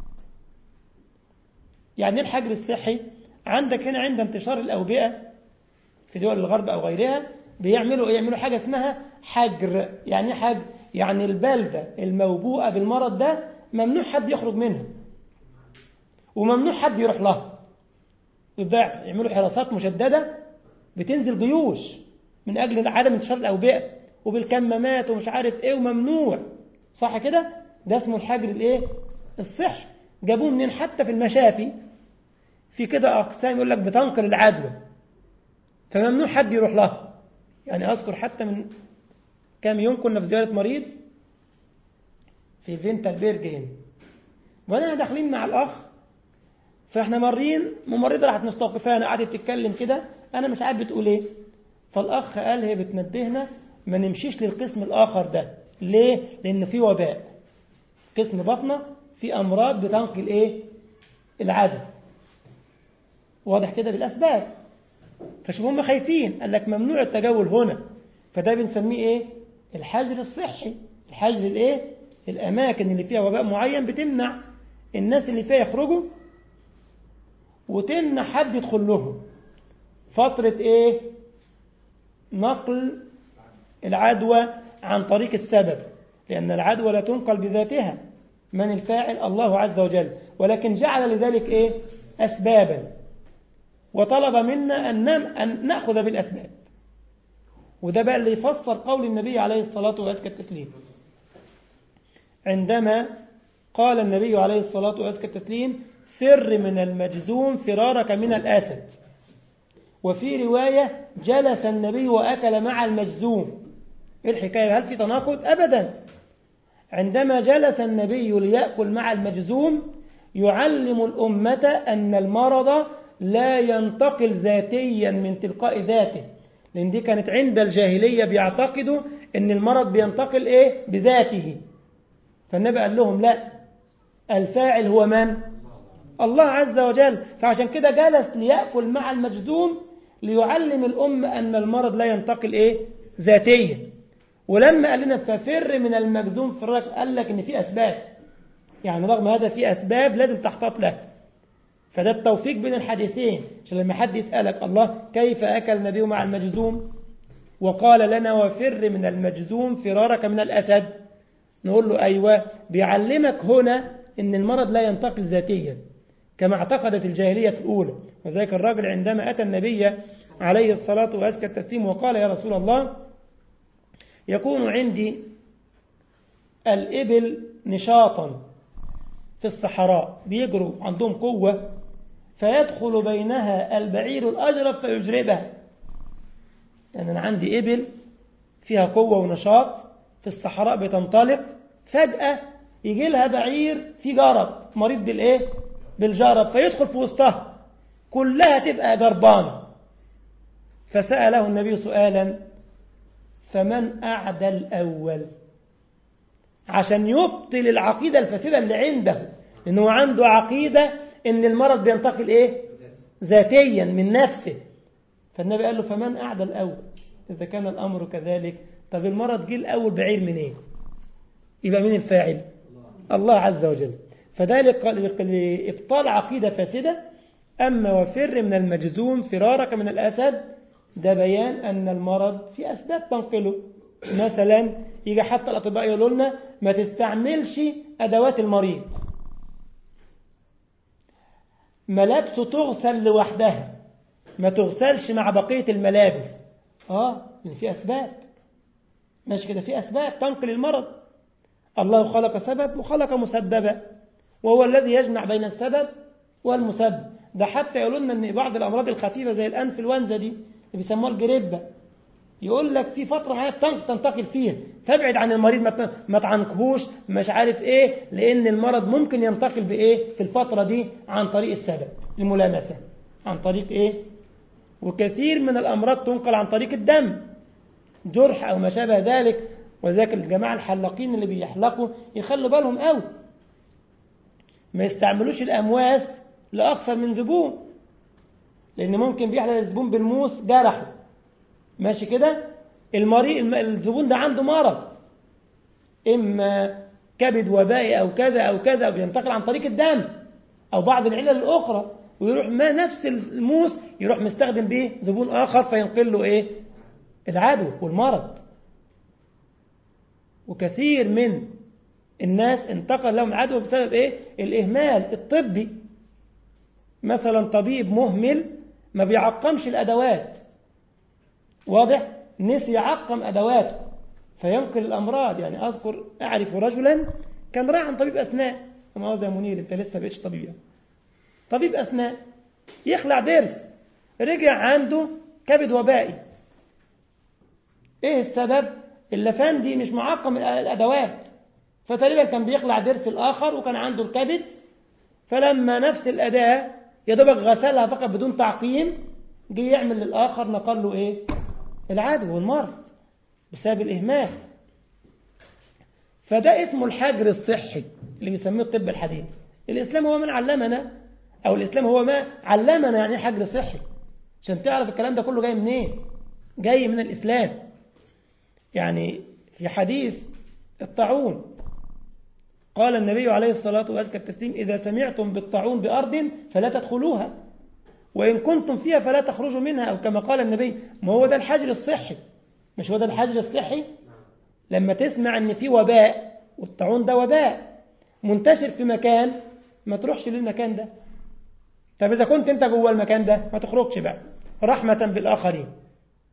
يعني ايه الحجر الصحي؟ عندك هنا عند انتشار الأوبئة في دول الغرب أو غيرها بيعملوا إيه؟ يعملوا حاجة اسمها حجر. يعني ايه حجر؟ يعني البلدة الموبوءة بالمرض ده ممنوع حد يخرج منها، وممنوع حد يروح لها. يعملوا حراسات مشددة، بتنزل جيوش من أجل عدم انتشار الأوبئة، وبالكمامات ومش عارف إيه، وممنوع، صح كده؟ ده اسمه الحجر الإيه؟ الصحي. جابوه منين؟ حتى في المشافي في كده أقسام يقول لك بتنقل العدوى، فممنوع حد يروح لها. يعني أذكر حتى من كام يوم كنا في زيارة مريض في فينتالبيرج هنا، وانا داخلين مع الأخ، فاحنا مارين، ممرضة راحت مستوقفانا، قعدت تتكلم كده، أنا مش عارف بتقول إيه. فالأخ قال هي بتنبهنا ما نمشيش للقسم الآخر ده. ليه؟ لأن في وباء، قسم بطنة في أمراض بتنقل إيه؟ العدوى. واضح كده بالأسباب. فشوفوا هم خايفين، قال لك ممنوع التجول هنا. فده بنسميه إيه؟ الحجر الصحي. الحجر الإيه؟ الأماكن اللي فيها وباء معين بتمنع الناس اللي فيها يخرجوا، وتمنع حد يدخل لهم. فترة إيه؟ نقل العدوى عن طريق السبب، لأن العدوى لا تنقل بذاتها. من الفاعل؟ الله عز وجل، ولكن جعل لذلك إيه؟ أسبابا، وطلب منا أن نأخذ بالأسباب. وده بقى اللي يفسر قول النبي عليه الصلاة والتسليم عندما قال النبي عليه الصلاة والتسليم فر من المجذوم فرارك من الأسد. وفي رواية جلس النبي وأكل مع المجذوم. إيه الحكاية؟ هل في تناقض؟ أبدا. عندما جلس النبي ليأكل مع المجذوم يعلم الأمة أن المرض لا ينتقل ذاتيا من تلقاء ذاته، لأن دي كانت عند الجاهلية بيعتقدوا أن المرض بينتقل بذاته. فالنبي قال لهم لا، الفاعل هو من؟ الله عز وجل. فعشان كده جلس ليأكل مع المجذوم ليعلم الأمة أن المرض لا ينتقل ذاتيا. ولما قال لنا ففر من المجذوم فرارك، قال لك ان في أسباب، يعني رغم هذا في أسباب لازم تحتاط لها. فده التوفيق بين الحديثين، عشان لما حد يسألك الله كيف أكل النبي مع المجذوم وقال لنا وفر من المجذوم فرارك من الأسد، نقول له أيوة، بيعلمك هنا ان المرض لا ينتقل ذاتيا كما اعتقدت الجاهلية الأولى. وذلك الرجل عندما أتى النبي عليه الصلاة والتسليم وقال يا رسول الله يكون عندي الإبل نشاطا في الصحراء، بيجروا عندهم قوة، فيدخل بينها البعير الأجرب فيجربها. يعني أنا عندي إبل فيها قوة ونشاط في الصحراء بتنطلق، فجأة يجي لها بعير في جرب مريض بالجرب، فيدخل في وسطها كلها تبقى جربانة. فسأله النبي سؤالا فمن أعدى الأول، عشان يبطل العقيدة الفاسدة اللي عنده، إنه عنده عقيدة إن المرض بينتقل ذاتيا من نفسه. فالنبي قال له فمن أعدى الأول. إذا كان الأمر كذلك، طب المرض جه الأول بعير منين؟ يبقى مين الفاعل؟ الله عز وجل. فذلك لإبطال عقيدة فاسدة. أما وفر من المجذوم فرارك من الأسد، ده بيان أن المرض في أسباب تنقله. مثلا يجي حتى الأطباء يقولوا لنا ما تستعملش أدوات المريض، ملابسه تغسل لوحدها، ما تغسلش مع بقية الملابس. لأن في أسباب، ماشي كده، في أسباب تنقل المرض. الله خلق سبب وخلق مسببا، وهو الذي يجمع بين السبب والمسبب. ده حتى يقولوا لنا أن بعض الأمراض الخفيفة زي الأنفلونزا دي اللي بيسموها الجريبة، يقول لك في فترة معينة تنتقل فيها، تبعد عن المريض، ما تعنكهوش، مش عارف لأن المرض ممكن ينتقل في الفترة دي عن طريق السبب، الملامسة، عن طريق وكثير من الأمراض تنقل عن طريق الدم، جرح أو ما شابه ذلك. وذلك الجماعة الحلاقين اللي بيحلقوا يخلوا بالهم قوي، ما يستعملوش الأمواس لأكثر من زبون، لأن ممكن بيحلق الزبون بالموس جرحه، ماشي كده، الزبون ده عنده مرض، إما كبد وبائي أو كذا أو كذا، بينتقل عن طريق الدم أو بعض العلل الأخرى، ويروح ما نفس الموس يروح مستخدم به زبون آخر فينقل له العدوى والمرض. وكثير من الناس انتقل لهم العدوى بسبب الإهمال الطبي. مثلا طبيب مهمل ما بيعقمش الأدوات، واضح، نسي يعقم أدواته فينقل الأمراض. يعني أعرف رجلا كان رايح عن طبيب أسنان، ما يا منير أنت لسه بقيتش طبيب أسنان، يخلع ضرس، رجع عنده كبد وبائي. إيه السبب؟ اللفان دي مش معقم الأدوات، فتقريبا كان بيخلع ضرس الآخر وكان عنده الكبد، فلما نفس الأداة يدوبك غسلها فقط بدون تعقيم، جه يعمل للآخر نقل له العدوى والمرض بسبب الإهمال. فده اسمه الحجر الصحي اللي بيسميه الطب الحديث. الإسلام هو من علمنا، أو الإسلام هو ما علمنا يعني حجر صحي، عشان تعرف الكلام ده كله جاي منين. جاي من الإسلام. يعني في حديث الطاعون قال النبي عليه الصلاة والتسليم إذا سمعتم بالطاعون بأرض فلا تدخلوها، وإن كنتم فيها فلا تخرجوا منها، أو كما قال النبي. ما هو ده الحجر الصحي، مش هو ده الحجر الصحي؟ لما تسمع أن في وباء، والطاعون ده وباء منتشر في مكان، ما تروحش للمكان ده. طب إذا كنت أنت جوه المكان ده ما تخرجش بقى رحمة بالآخرين.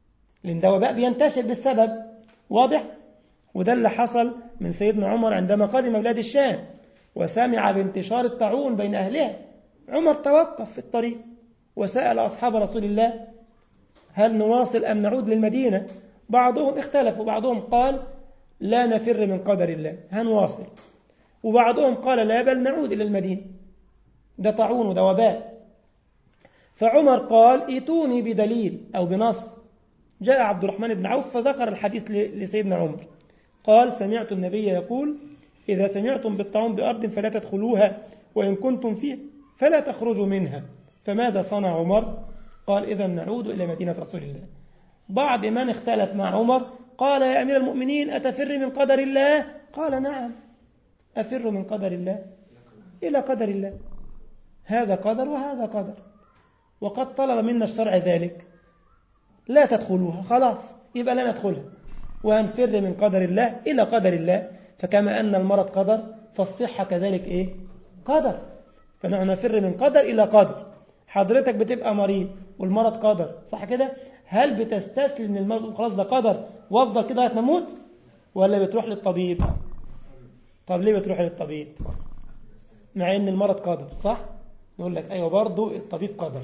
لأن ده وباء بينتشر بالسبب. واضح؟ وده اللي حصل من سيدنا عمر عندما قدم بلاد الشام وسمع بانتشار الطاعون بين أهلها. عمر توقف في الطريق وسأل أصحاب رسول الله هل نواصل أم نعود للمدينة؟ بعضهم اختلفوا، بعضهم قال لا نفر من قدر الله هنواصل، وبعضهم قال لا بل نعود إلى المدينة، ده طاعون وده وباء. فعمر قال ائتوني بدليل أو بنص. جاء عبد الرحمن بن عوف فذكر الحديث لسيدنا عمر، قال سمعت النبي يقول إذا سمعتم بالطاعون بأرض فلا تدخلوها وإن كنتم فيه فلا تخرجوا منها. فماذا صنع عمر؟ قال إذا نعود إلى مدينة رسول الله. بعض من اختلف مع عمر قال يا أمير المؤمنين أتفر من قدر الله؟ قال نعم أفر من قدر الله إلى قدر الله، هذا قدر وهذا قدر، وقد طلب منا الشرع ذلك، لا تدخلوها خلاص يبقى لا ندخلها، وهنفر من قدر الله إلى قدر الله. فكما أن المرض قدر فالصحة كذلك إيه؟ قدر، فنحن نفر من قدر إلى قدر. حضرتك بتبقى مريض والمرض قدر، صح كده؟ هل بتستسلم للمرض خلاص ده قدر وافضل كده هتموت، ولا بتروح للطبيب؟ طب ليه بتروح للطبيب مع ان المرض قدر؟ صح؟ نقول لك ايوه برضو الطبيب قدر،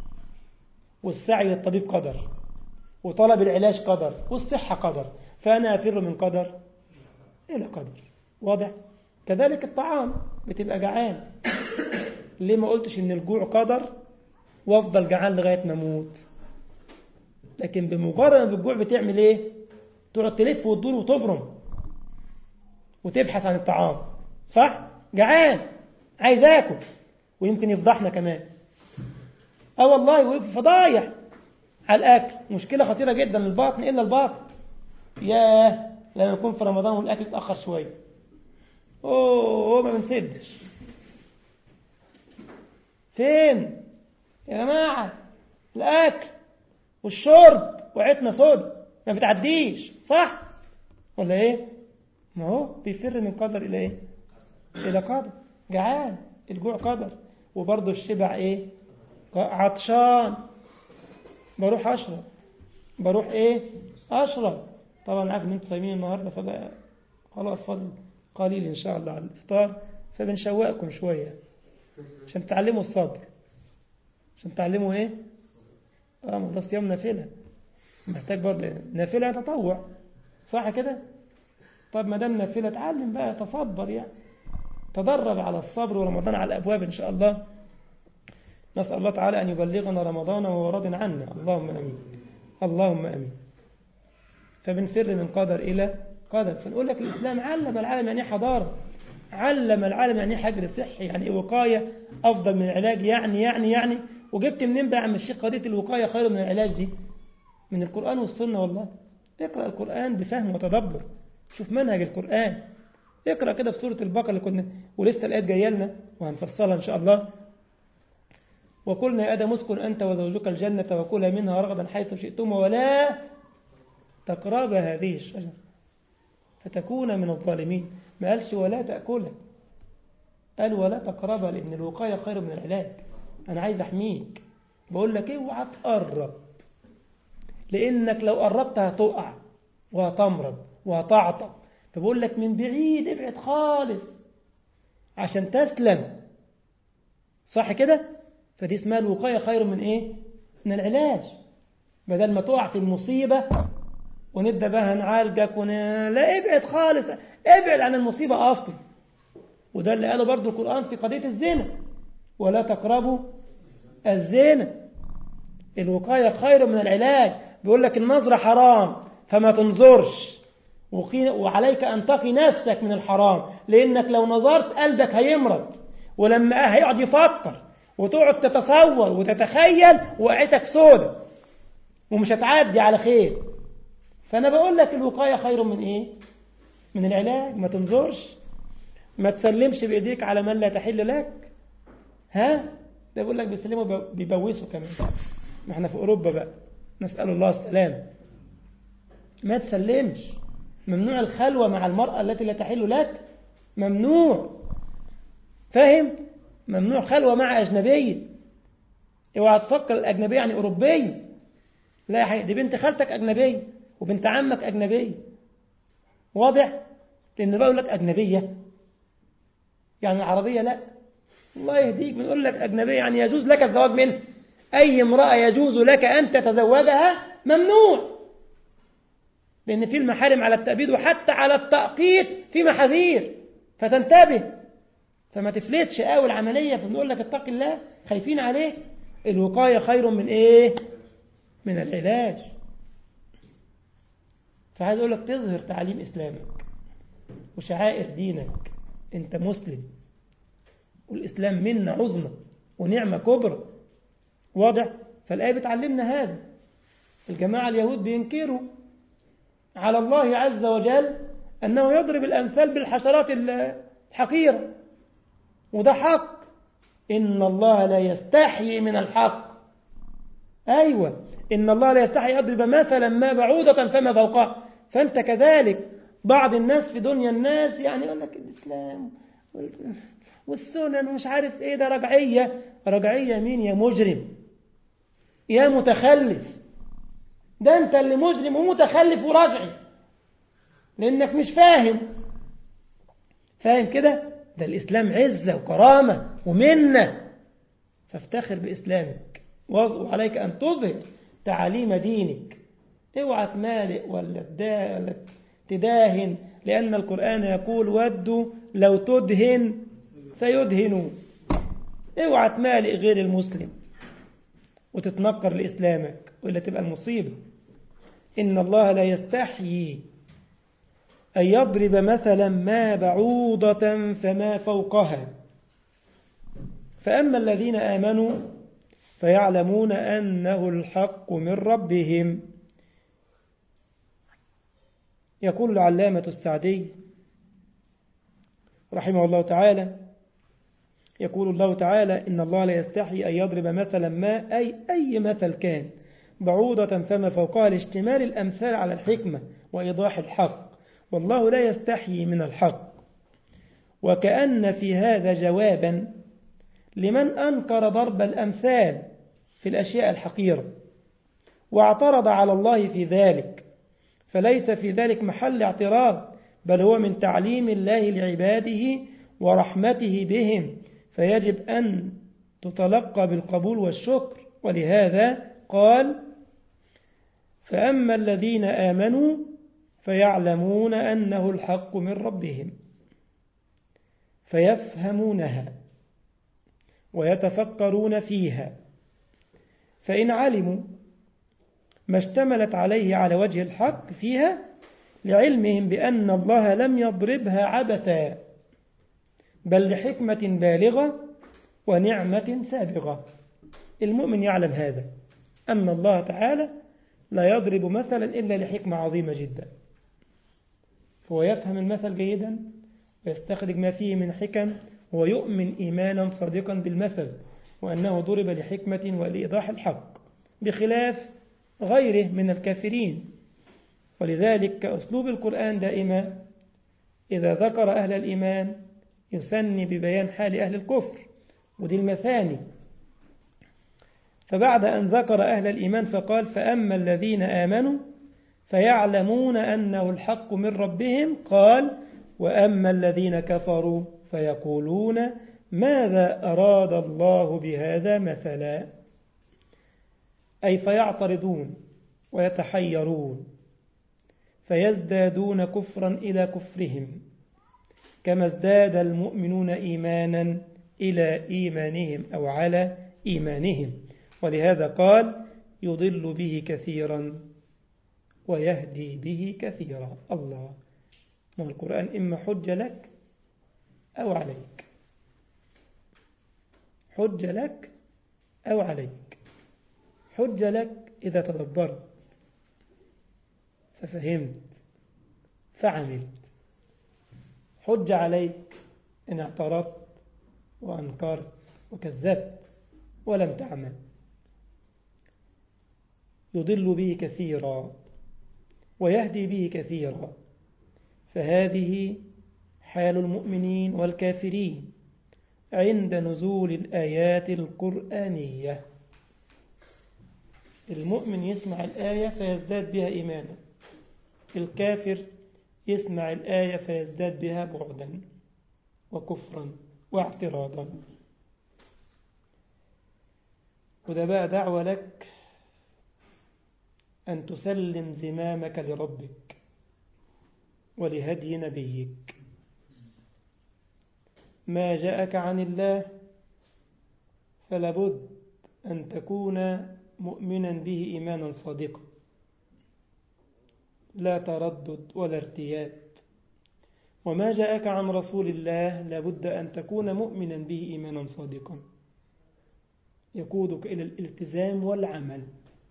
والسعي للطبيب قدر، وطلب العلاج قدر، والصحة قدر، فأنا أفر من قدر إلى قدر. واضح؟ كذلك الطعام، بتبقى جعان، ليه ما قلتش إن الجوع قدر وافضل جعان لغاية ما أموت؟ لكن بمجرد ما بالجوع بتعمل إيه؟ تقعد تلف وتدور وتبرم وتبحث عن الطعام، صح؟ جعان عايز آكل، ويمكن يفضحنا كمان. والله ويبقى فضايح على الأكل، مشكلة خطيرة جدا للباطن إلا الباطن. ياه لما يكون في رمضان والأكل اتأخر شوية، ما بنسدش. فين يا جماعة الأكل والشرب وعتنا صودا ما بتعديش، صح ولا إيه؟ ما هو بيفر من قدر إلى إيه؟ إلى قدر. جعان، الجوع قدر، وبرضه الشبع إيه؟ عطشان، بروح أشرب، بروح إيه؟ أشرب. طبعا عارف إن أنتم صايمين النهاردة، فبقى خلاص فضل قليل إن شاء الله على الإفطار، فبنشوقكم شوية عشان تعلموا الصبر، عشان تعلموا إيه؟ ما ده صيام نافلة، محتاج برضه نافلة تطوع، صح كده؟ طب ما دام نافلة اتعلم بقى تصبر، يعني تدرب على الصبر، ورمضان على الأبواب إن شاء الله. نسأل الله تعالى أن يبلغنا رمضان وهو راض عنا، اللهم أمين اللهم أمين. فبنفر من قدر إلى قدر. فنقول لك الإسلام علم العالم يعني حضارة، علم العالم يعني حجر صحي، يعني وقاية أفضل من العلاج، يعني وجبت منين بقى عم الشيخ قضية الوقاية خير من العلاج دي؟ من القرآن والسنة. والله اقرأ القرآن بفهم وتدبر، شوف منهج القرآن، اقرأ كده في سورة البقرة اللي كنا ولسه الآيات جاية لنا وهنفصلها إن شاء الله. وقلنا يا آدم اسكن أنت وزوجك الجنة وكلا منها رغدا حيث شئتما ولا تقربا هذه الشجرة فتكون من الظالمين. ما قالش ولا تأكلها، قال ولا تقربا، لأن الوقاية خير من العلاج. أنا عايز أحميك، بقول لك اوعى تقرب، لأنك لو قربت هتقع وهتمرض وهتعطل. فبقول لك من بعيد ابعد خالص عشان تسلم، صح كده؟ فدي اسمها الوقاية خير من إيه؟ من العلاج. بدل ما تقع في المصيبة ونبدأ بقى نعالجك لا، ابعد خالص، ابعد عن المصيبة أصلا. وده اللي قاله برضو القرآن في قضية الزنا، ولا تقربوا الزنا. الوقاية خير من العلاج. بيقول لك النظرة حرام فما تنظرش، وعليك أن تقي نفسك من الحرام، لأنك لو نظرت قلبك هيمرض، ولما هيقعد يفكر وتقعد تتصور وتتخيل وقعتك سودة ومش هتعدي على خير. فأنا بقول لك الوقاية خير من إيه؟ من العلاج. ما تنظرش، ما تسلمش بإيديك على من لا تحل لك. ده بقول لك بيسلموا بيبوسوا كمان، ما احنا في أوروبا بقى، نسأل الله السلام. ما تسلمش، ممنوع الخلوة مع المرأة التي لا تحل لك، ممنوع، فاهم؟ ممنوع خلوة مع أجنبية. اوعى تفكر الأجنبية يعني أوروبية، لا يا حقيقي، دي بنت خالتك أجنبية وبنت عمك أجنبية. واضح؟ لأن بقول لك أجنبية يعني العربية لا، الله يهديك، بنقول لك أجنبية يعني يجوز لك الزواج منها. أي امرأة يجوز لك أن تتزوجها ممنوع، لأن في المحارم على التأبيد وحتى على التأقيت في محاذير، فتنتبه، فما تفلتش قوي العملية. فبنقول لك اتق الله، خايفين عليك. الوقاية خير من إيه؟ من العلاج. فعايز أقول لك تظهر تعليم إسلامك وشعائر دينك، أنت مسلم، والإسلام منة عظمى ونعمة كبرى. واضح؟ فالآية بتعلمنا هذا. الجماعة اليهود بينكروا على الله عز وجل أنه يضرب الأمثال بالحشرات الحقيرة، وده حق. إن الله لا يستحيي من الحق. أيوة، إن الله لا يستحيي يضرب مثلا ما بعوضة فما فوقها. فأنت كذلك، بعض الناس في دنيا الناس يعني يقول لك الإسلام والسنن ومش عارف إيه، ده رجعية. رجعية مين يا مجرم يا متخلف؟ ده أنت اللي مجرم ومتخلف ورجعي، لأنك مش فاهم. فاهم كده؟ ده الإسلام عزة وكرامة ومنة، فافتخر بإسلامك، وعليك أن تظهر تعاليم دينك. اوعى تمالئ ولا تداهن، لأن القرآن يقول ودوا لو تدهن فيدهنوا. اوعى تمالئ غير المسلم وتتنكر لإسلامك، وإلا تبقى المصيبة. إن الله لا يستحيي أن يضرب مثلا ما بعوضة فما فوقها، فأما الذين آمنوا فيعلمون أنه الحق من ربهم. يقول العلامة السعدي رحمه الله تعالى، يقول الله تعالى إن الله لا يستحي أن يضرب مثلا ما أي مثل كان بعوضة فما فوقها، لاشتمال الأمثال على الحكمة وإيضاح الحق، والله لا يستحي من الحق. وكأن في هذا جوابا لمن أنكر ضرب الأمثال في الأشياء الحقيرة واعترض على الله في ذلك، فليس في ذلك محل اعتراض، بل هو من تعليم الله لعباده ورحمته بهم، فيجب أن تتلقى بالقبول والشكر. ولهذا قال فأما الذين آمنوا فيعلمون أنه الحق من ربهم، فيفهمونها ويتفكرون فيها، فإن علموا ما اشتملت عليه على وجه الحق فيها لعلمهم بأن الله لم يضربها عبثا، بل لحكمة بالغة ونعمة سابغة. المؤمن يعلم هذا، أن الله تعالى لا يضرب مثلا إلا لحكمة عظيمة جدا، فهو يفهم المثل جيدا ويستخرج ما فيه من حكم، ويؤمن إيمانا صادقا بالمثل وأنه ضرب لحكمة ولإيضاح الحق، بخلاف غيره من الكافرين. ولذلك كأسلوب القرآن دائما إذا ذكر أهل الإيمان يثني ببيان حال أهل الكفر، ودي المثاني. فبعد أن ذكر أهل الإيمان فقال فأما الذين آمنوا فيعلمون أنه الحق من ربهم، قال وأما الذين كفروا فيقولون ماذا أراد الله بهذا مثلا، أي فيعترضون ويتحيرون، فيزدادون كفرا إلى كفرهم، كما ازداد المؤمنون إيمانا إلى إيمانهم أو على إيمانهم. ولهذا قال يضل به كثيرا ويهدي به كثيرا. الله، ما القرآن إما حجة لك أو عليك، حجة لك أو عليك. حجة لك إذا تدبرت ففهمت فعملت، حجة عليك إن اعترضت وأنكرت وكذبت ولم تعمل. يضل به كثيرا ويهدي به كثيرا، فهذه حال المؤمنين والكافرين عند نزول الآيات القرآنية. المؤمن يسمع الآية فيزداد بها إيمانا، الكافر يسمع الآية فيزداد بها بعدا وكفرا واعتراضا. وده بقى دعوة لك أن تسلم زمامك لربك ولهدي نبيك. ما جاءك عن الله فلابد أن تكون مؤمنا به إيمانا صادقا، لا تردد ولا ارتياب. وما جاءك عن رسول الله لابد أن تكون مؤمنا به إيمانا صادقا يقودك إلى الالتزام والعمل.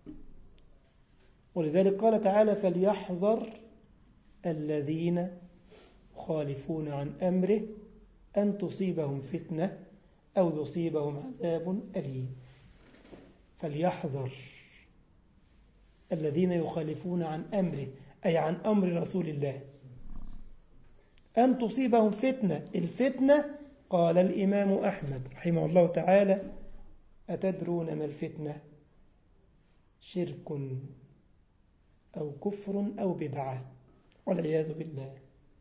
ولذلك قال تعالى: فليحذر الذين يخالفون عن أمره أن تصيبهم فتنة أو يصيبهم عذاب أليم. فليحذر الذين يخالفون عن أمره، أي عن أمر رسول الله، أن تصيبهم فتنة. الفتنة قال الإمام أحمد رحمه الله تعالى: أتدرون ما الفتنة؟ شرك أو كفر أو بدعة، والعياذ بالله.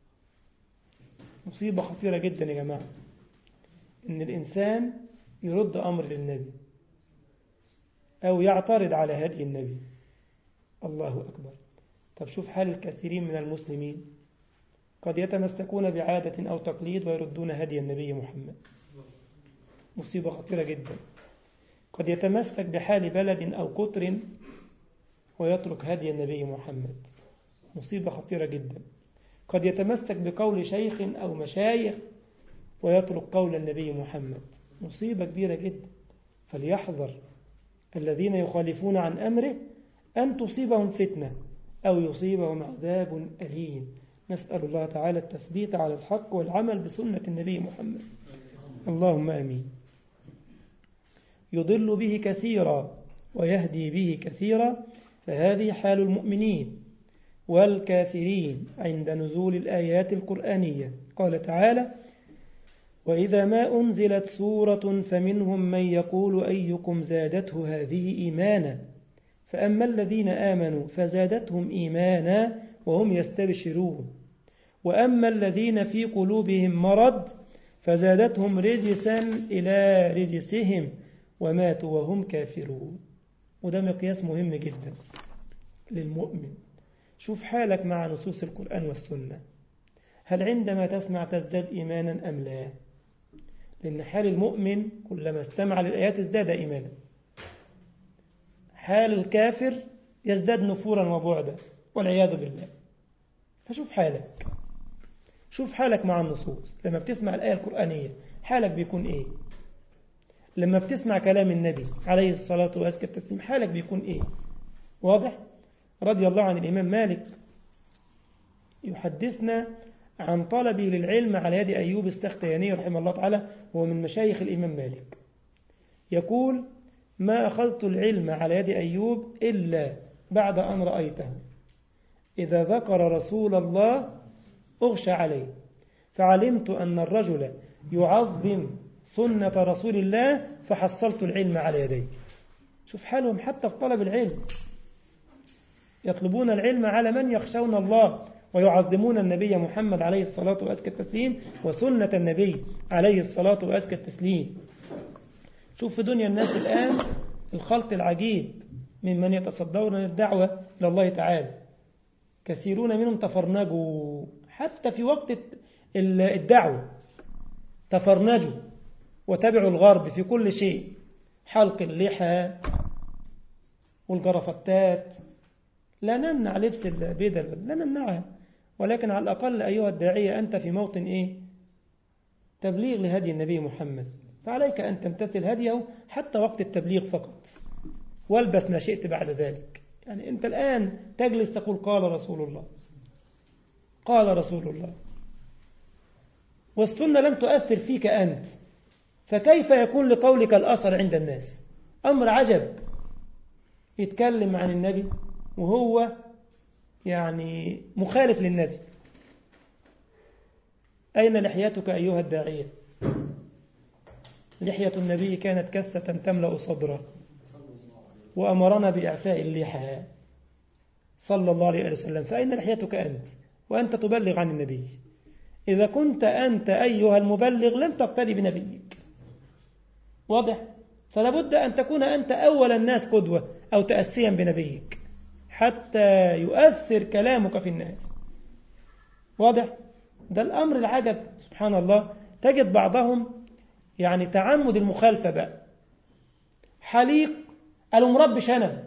مصيبة خطيرة جدا يا جماعة إن الإنسان يرد أمر للنبي أو يعترض على هدي النبي. الله أكبر. طب شوف حال الكثيرين من المسلمين، قد يتمسكون بعادة أو تقليد ويردون هدي النبي محمد. مصيبة خطيرة جدا. قد يتمسك بحال بلد أو قطر ويترك هدي النبي محمد. مصيبة خطيرة جدا. قد يتمسك بقول شيخ أو مشايخ ويترك قول النبي محمد. مصيبة كبيرة جدا. فليحذر الذين يخالفون عن أمره أن تصيبهم فتنة أو يصيبهم عذاب أليم. نسأل الله تعالى التثبيت على الحق والعمل بسنة النبي محمد. اللهم آمين. يضل به كثيرا ويهدي به كثيرا، فهذه حال المؤمنين والكافرين عند نزول الآيات القرآنية. قال تعالى: وإذا ما أنزلت سورة فمنهم من يقول أيكم زادته هذه إيمانا، فأما الذين آمنوا فزادتهم إيمانا وهم يستبشرون، وأما الذين في قلوبهم مرض فزادتهم رجسا إلى رجسهم وماتوا وهم كافرون. وده مقياس مهم جدا للمؤمن. شوف حالك مع نصوص القرآن والسنة، هل عندما تسمع تزداد إيمانا أم لا؟ لأن حال المؤمن كلما استمع للآيات ازداد إيمانا، حال الكافر يزداد نفورا وبعدا والعياذ بالله. فشوف حالك، شوف حالك مع النصوص. لما بتسمع الآية القرآنية حالك بيكون إيه؟ لما بتسمع كلام النبي عليه الصلاة والسلام حالك بيكون إيه؟ واضح؟ رضي الله عن الإمام مالك يحدثنا عن طلبه للعلم على يد أيوب السختياني رحمه الله تعالى، وهو من مشايخ الإمام مالك. يقول: ما أخذت العلم على يد أيوب إلا بعد أن رأيته إذا ذكر رسول الله أغشى عليه، فعلمت أن الرجل يعظم سنة رسول الله فحصلت العلم على يديه. شوف حالهم حتى في طلب العلم، يطلبون العلم على من يخشون الله ويعظمون النبي محمد عليه الصلاة وأزكى التسليم وسنة النبي عليه الصلاة وأزكى التسليم. شوف في دنيا الناس الآن الخلط العجيب ممن يتصدرون الدعوة إلى الله تعالى. كثيرون منهم تفرنجوا حتى في وقت الدعوة، تفرنجوا وتبعوا الغرب في كل شيء، حلق اللحى والجرفتات. لا نمنع لبس البدل، لا نمنعها، ولكن على الأقل أيها الداعية أنت في موطن إيه؟ تبليغ لهدي النبي محمد، فعليك أن تمتثل هديه حتى وقت التبليغ فقط، والبس ما شئت بعد ذلك. يعني أنت الآن تجلس تقول قال رسول الله، قال رسول الله، والسنة لم تؤثر فيك أنت، فكيف يكون لقولك الأثر عند الناس؟ أمر عجب. يتكلم عن النبي وهو يعني مخالف للنبي. أين لحيتك أيها الداعية؟ لحية النبي كانت كسة تملأ صدره، وأمرنا بإعفاء اللحى صلى الله عليه وسلم. فأين لحيتك أنت وأنت تبلغ عن النبي؟ إذا كنت أنت أيها المبلغ لم تقتدي بنبيك، واضح؟ فلا بد أن تكون أنت أول الناس قدوة أو تأسيا بنبيك حتى يؤثر كلامك في الناس، واضح؟ ده الأمر العجب سبحان الله. تجد بعضهم يعني تعمد المخالفة بقى، حليق قالوا مربي شنب،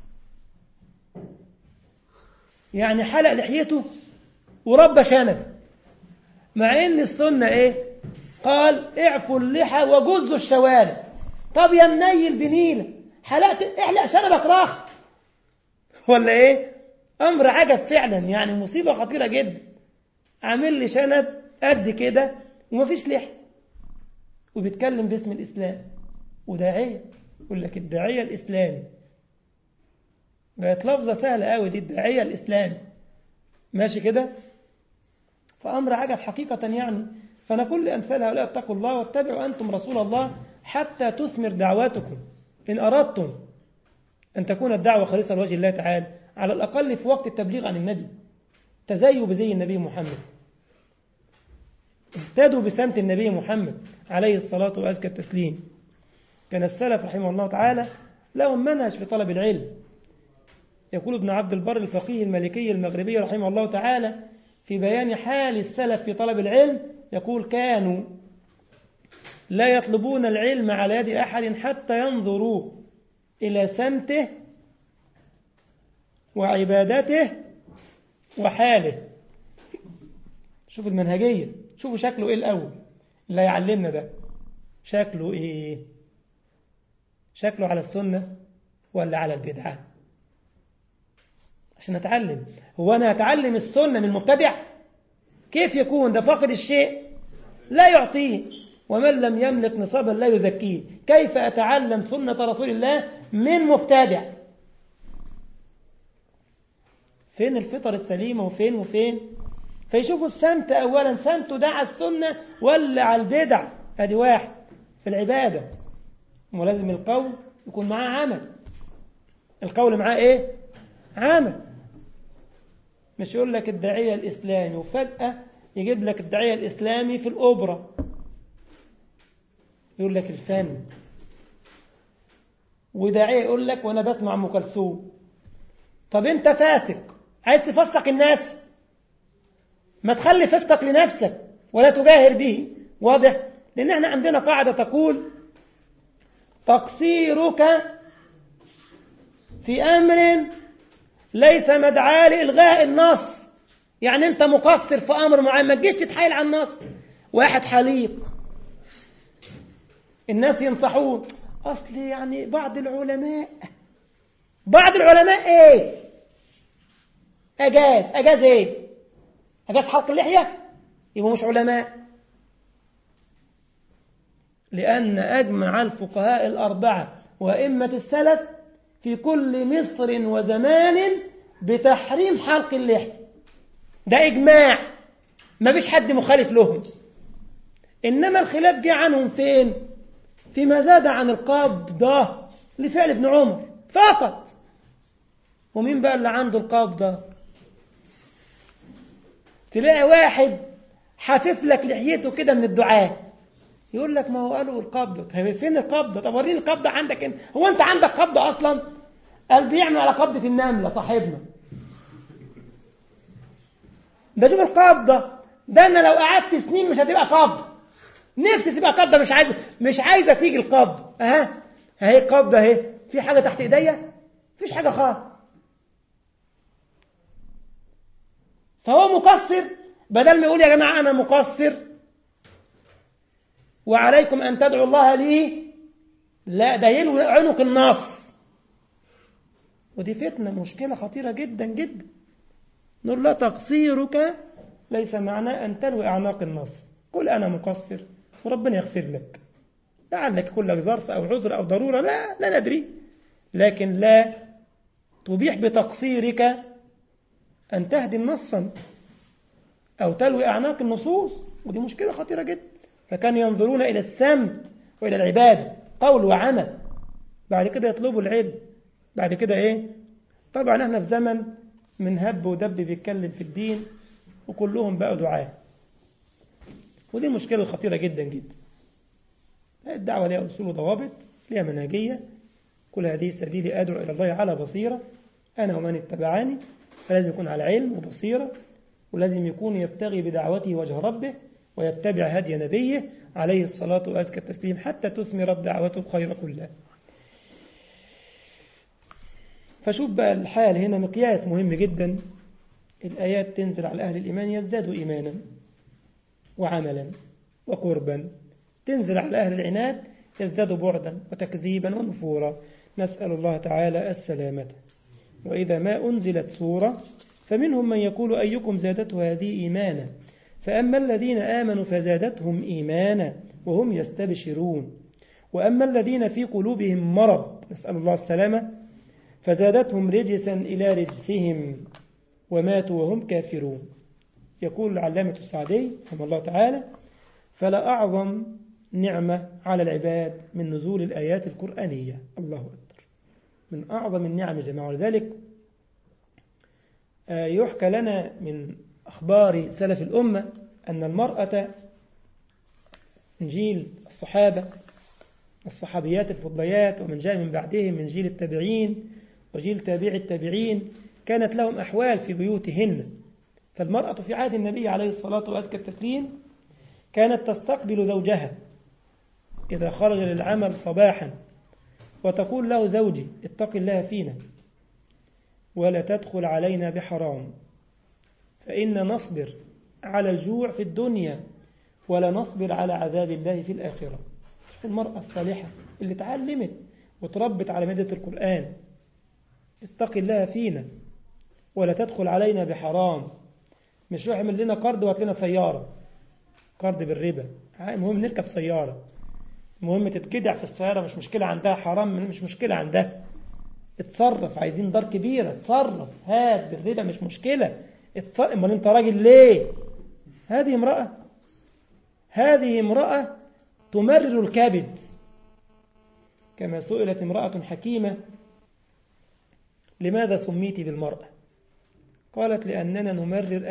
يعني حلق لحيته وربى شنب، مع ان السنة ايه؟ قال اعفوا اللحى وجزوا الشوارب. طب يا منيل بنيلة احلق شنبك راخت ولا ايه؟ امر عجب فعلا، يعني مصيبة خطيرة جدا. عامل لي شنب قد كده ومفيش لحى وبيتكلم باسم الاسلام وداعية، يقول لك الداعية الاسلامي، بقت لفظة سهلة قوي دي، الداعية الاسلامي، ماشي كده؟ فأمر عجب حقيقة يعني. فنقول لأمثال هؤلاء اتقوا الله واتبعوا أنتم رسول الله حتى تثمر دعواتكم. إن أردتم أن تكون الدعوة خالصة لوجه الله تعالى، على الأقل في وقت التبليغ عن النبي تزيوا بزي النبي محمد، اهتدوا بسمت النبي محمد عليه الصلاة وأزكى التسليم. كان السلف رحمه الله تعالى لهم منهج في طلب العلم. يقول ابن عبد البر الفقيه المالكي المغربي رحمه الله تعالى في بيان حال السلف في طلب العلم، يقول كانوا لا يطلبون العلم على يد أحد حتى ينظروا إلى سمته وعبادته وحاله. شوف المنهجية، شوفوا شكله إيه الأول لا يعلمنا ده، شكله إيه؟ شكله على السنة ولا على البدعة؟ عشان أتعلم. هو أنا أتعلم السنة من المبتدع؟ كيف يكون ده فاقد الشيء لا يعطيه، ومن لم يملك نصابا لا يزكيه. كيف أتعلم سنة رسول الله من مبتدع؟ فين الفطر السليمة وفين؟ فيشوفوا السمت أولا، سمته ده على السنة ولا على البدع؟ ادي واحد في العبادة، ولازم القول يكون معاه عمل. القول معاه ايه؟ عمل. مش يقول لك الداعية الإسلامي وفجأة يجيب لك الداعية الإسلامي في الأوبرا، يقول لك الفن، وداعية يقول لك وأنا بسمع أم كلثوم. طب أنت فاسق عايز تفسق الناس، ما تخلي فسقك لنفسك ولا تجاهر به، واضح؟ لأن احنا عندنا قاعدة تقول تقصيرك في أمر ليس مدعاة لإلغاء النص. يعني أنت مقصر في أمر معين، ما تجيش تتحايل على النص. واحد حليق، الناس ينصحون، أصل يعني بعض العلماء إيه؟ أجاز إيه؟ أجاز حلق اللحية؟ يبقوا مش علماء. لأن أجمع الفقهاء الأربعة وأئمة السلف في كل مصر وزمان بتحريم حلق اللحية، ده إجماع، ما فيش حد مخالف لهم. إنما الخلاف جاء عنهم فين؟ فيما زاد عن القبضة لفعل ابن عمر فقط. ومين بقى اللي عنده القبضة؟ تلاقي واحد حافف لك لحيته كده من الدعاء، يقول لك ما هو قالوا القبضة. فين القبضة؟ طب وريني القبضة عندك انت. هو انت عندك قبضة اصلا؟ قال بيعمل على قبضة النملة صاحبنا ده. شوف القبضة ده، انا لو قعدت سنين مش هتبقى قبضة، نفسي تبقى قبضة، مش عايزة تيجي القبضة. اهي القبضة اهي، في حاجة تحت ايديا؟ مفيش حاجة خالص. فهو مقصر، بدل ما يقول يا جماعة انا مقصر وعليكم أن تدعوا الله لي، لا ده يلوي عنق النص. ودي فتنة، مشكلة خطيرة جدا جدا. نقول لا، تقصيرك ليس معناه أن تلوي أعناق النص. قل أنا مقصر وربنا يغفر لك، لعلك يكون لك ظرف أو عذر أو ضرورة، لا ندري، لكن لا تبيح بتقصيرك أن تهدم نصا أو تلوي أعناق النصوص، ودي مشكلة خطيرة جدا. فكانوا ينظرون إلى السمت وإلى العبادة، قول وعمل، بعد كده يطلبوا العلم. بعد كده إيه؟ طبعا احنا في زمن من هب ودب بيتكلم في الدين وكلهم بقى دعاة، ودي المشكلة الخطيرة جدا جدا. الدعوة لها أصول وضوابط، لها منهجية. كل هذه سبيلي أدعو إلى الله على بصيرة أنا ومن اتبعني، فلازم يكون على علم وبصيرة، ولازم يكون يبتغي بدعوته وجه ربه ويتبع هدي نبيه عليه الصلاة وأزكى التسليم حتى تثمر الدعوة الخير كله. فشوف بقى الحال هنا مقياس مهم جدا. الآيات تنزل على أهل الإيمان يزدادوا إيمانا وعملا وقربا، تنزل على أهل العناد يزدادوا بعدا وتكذيبا ونفورا. نسأل الله تعالى السلامة. وإذا ما أنزلت سورة فمنهم من يقول أيكم زادته هذه إيمانا، فأما الذين آمنوا فزادتهم إيمانا وهم يستبشرون، وأما الذين في قلوبهم مرض نسأل الله السلامة فزادتهم رجسا إلى رجسهم وماتوا وهم كافرون. يقول العلامة السعدي رحمه الله تعالى: فلا أعظم نعمة على العباد من نزول الآيات القرآنية. الله أكبر، من أعظم النعم يا جماعة. ولذلك يحكى لنا من أخبار سلف الأمة أن المرأة من جيل الصحابة الصحابيات الفضليات ومن جاء من بعدهم من جيل التابعين وجيل تابع التابعين كانت لهم أحوال في بيوتهن. فالمرأة في عهد النبي عليه الصلاة وأزكى التسليم كانت تستقبل زوجها إذا خرج للعمل صباحا وتقول له: زوجي اتق الله فينا ولا تدخل علينا بحرام، فإن نصبر على الجوع في الدنيا ولا نصبر على عذاب الله في الآخرة. المرأة الصالحة اللي تعلمت وتربت على مادة القرآن: اتق الله فينا ولا تدخل علينا بحرام. مش روح يعمل لنا قرض وهات لنا سيارة، قرض بالربا. المهم نركب سيارة، المهم تتجدع في السيارة، مش مشكلة عندها حرام، مش مشكلة عندها. اتصرف، عايزين دار كبيرة اتصرف، هات بالربا مش مشكلة. امال انت راجل ليه؟ هذه امرأة تمرر الكبد. كما سئلت امرأة حكيمة: لماذا سميت بالمرأة؟ قالت: لأننا نمرر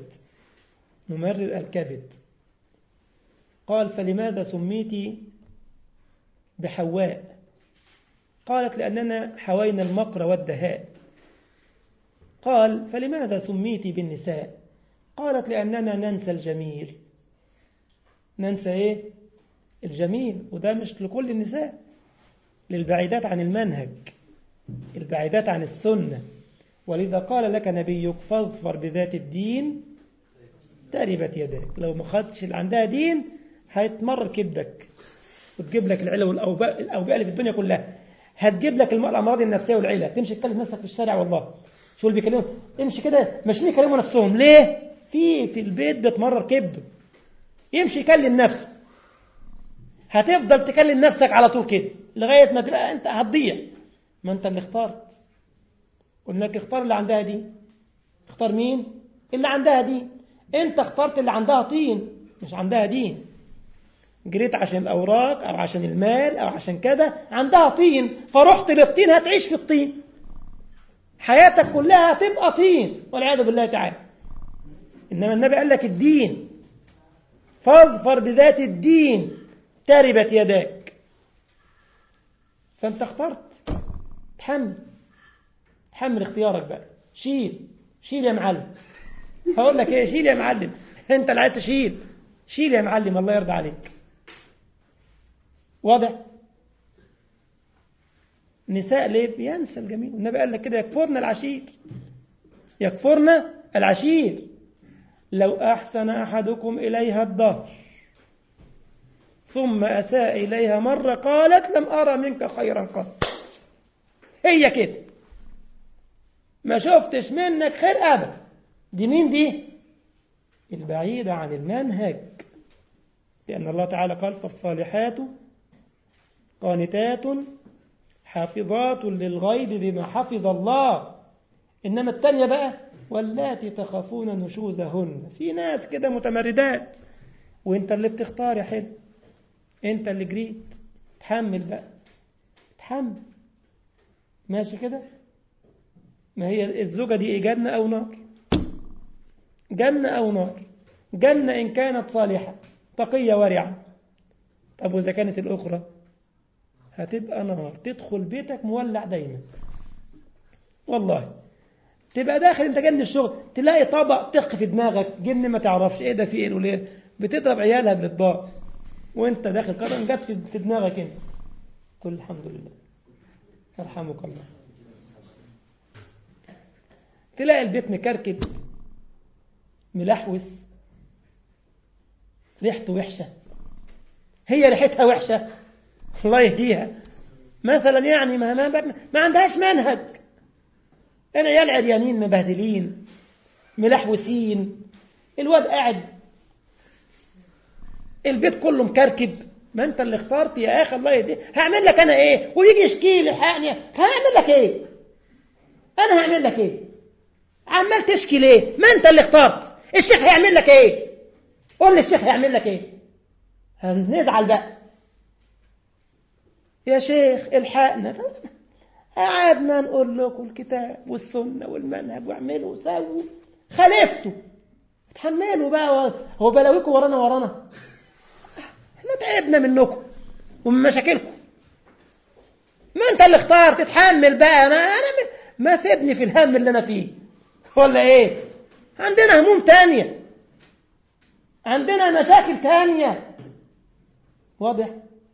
الكبد. قال: فلماذا سميت بحواء؟ قالت: لأننا حوينا المقر والدهاء. قال: فلماذا سميت بالنساء؟ قالت: لأننا ننسى الجميل. ننسى إيه؟ الجميل. وده مش لكل النساء، للبعيدات عن المنهج، البعيدات عن السنة. ولذا قال لك نبيك: فاظفر بذات الدين تربت يداك. لو ما خدتش اللي عندها دين هيتمرر كبدك وتجيب لك العلة والأوبئة اللي في الدنيا كلها. هتجيب لك الأمراض النفسية والعلة. تمشي تكلم نفسك في الشارع، والله شو اللي بيكلموا، امشي كده ماشيين يكلموا نفسهم ليه؟ في البيت بيتمرر كبده، يمشي يكلم نفسه. هتفضل تكلم نفسك على طول كده لغاية ما تلاقي انت هتضيع. ما انت اللي اخترت. قلنا لك اختار اللي عندها دين. اختار مين؟ اللي عندها دين. انت اخترت اللي عندها طين مش عندها دين. جريت عشان الأوراق أو عشان المال أو عشان كذا، عندها طين فرحت للطين، هتعيش في الطين حياتك كلها، هتبقى طين والعياذ بالله تعالى. إنما النبي قال لك الدين، فاظفر بذات الدين تربت يداك. فأنت اخترت، تحمل اختيارك بقى. شيل يا معلم. هقول لك ايه؟ شيل يا معلم. انت اللي عايز تشيل، شيل يا معلم، الله يرضى عليك. واضح؟ نساء ليه؟ بينسى الجميل. النبي قال لك كده: يكفرن العشير. لو أحسن أحدكم إليها الدهر ثم أساء إليها مرة قالت: لم أرى منك خيرا قط. هي كده، ما شفتش منك خير أبدا. دي مين دي؟ البعيدة عن المنهج. لأن الله تعالى قال: فالصالحات قانتات حافظات للغيب بما حفظ الله. إنما التانية بقى: واللاتي تخافون نشوزهن. في ناس كده متمردات، وانت اللي بتختار يا حلو، انت اللي جريت. تحمل بقى، تحمل. ماشي كده؟ ما هي الزوجة دي إيه؟ جنة أو نار؟ جنة أو نار. جنة إن كانت صالحة تقية ورعة. طب وإذا كانت الأخرى هتبقى نار، تدخل بيتك مولع دايما. والله تبقى داخل انت جاي من الشغل تلاقي طبق طق في دماغك، جن ما تعرفش ايه ده، في ايه وليه، بتضرب عيالها بالاطباق وانت داخل قرن جت في دماغك انت. قل الحمد لله يرحمك الله. تلاقي البيت مكركب ملحوس، ريحته وحشة، هي ريحتها وحشة الله يهديها مثلا، يعني ما عندهاش منهج. العيال عريانين مبهدلين ملحوسين، الواد قاعد البيت كله مكركب. ما انت اللي اخترت يا اخي الله يهديك. هعمل لك انا ايه؟ ويجي يشكي لي حقني، هعمل لك ايه؟ انا هعمل لك ايه؟ عمال تشكي ليه؟ ما انت اللي اخترت. الشيخ هيعمل لك ايه؟ قول لي الشيخ هيعمل لك ايه؟ هنزعل بقى يا شيخ الحقنا. قعدنا نقول لكم الكتاب والسنة والمنهج واعملوا وسووا، خالفتوا تحملوا بقى. هو بلاويكم ورانا احنا تعبنا منكم ومن مشاكلكم. ما انت اللي اختار تتحمل بقى. انا ما سيبني في الهم اللي انا فيه ولا ايه؟ عندنا هموم تانية، عندنا مشاكل تانية. واضح؟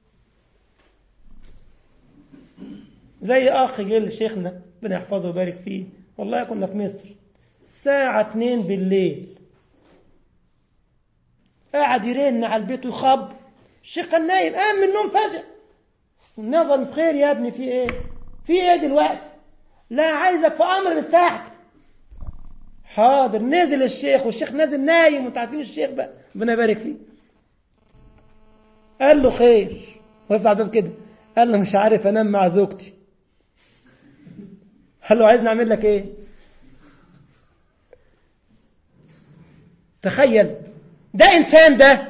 زي اخ جه لشيخنا ربنا يحفظه ويبارك فيه، والله كنا في مصر الساعة 2 بالليل، قاعد يرن على البيت ويخب. الشيخ كان نايم، قام من النوم فجأة. نظر بخير يا ابني، في ايه؟ في ايه دلوقتي؟ لا عايزك في امر من ساعتك. حاضر. نزل الشيخ والشيخ نازل نايم، وانتوا عارفين الشيخ بقى ربنا يبارك فيه. قال له خير، وقف على الباب كده، قال له مش عارف انام مع زوجتي. قال له عايز نعمل لك ايه؟ تخيل ده انسان ده.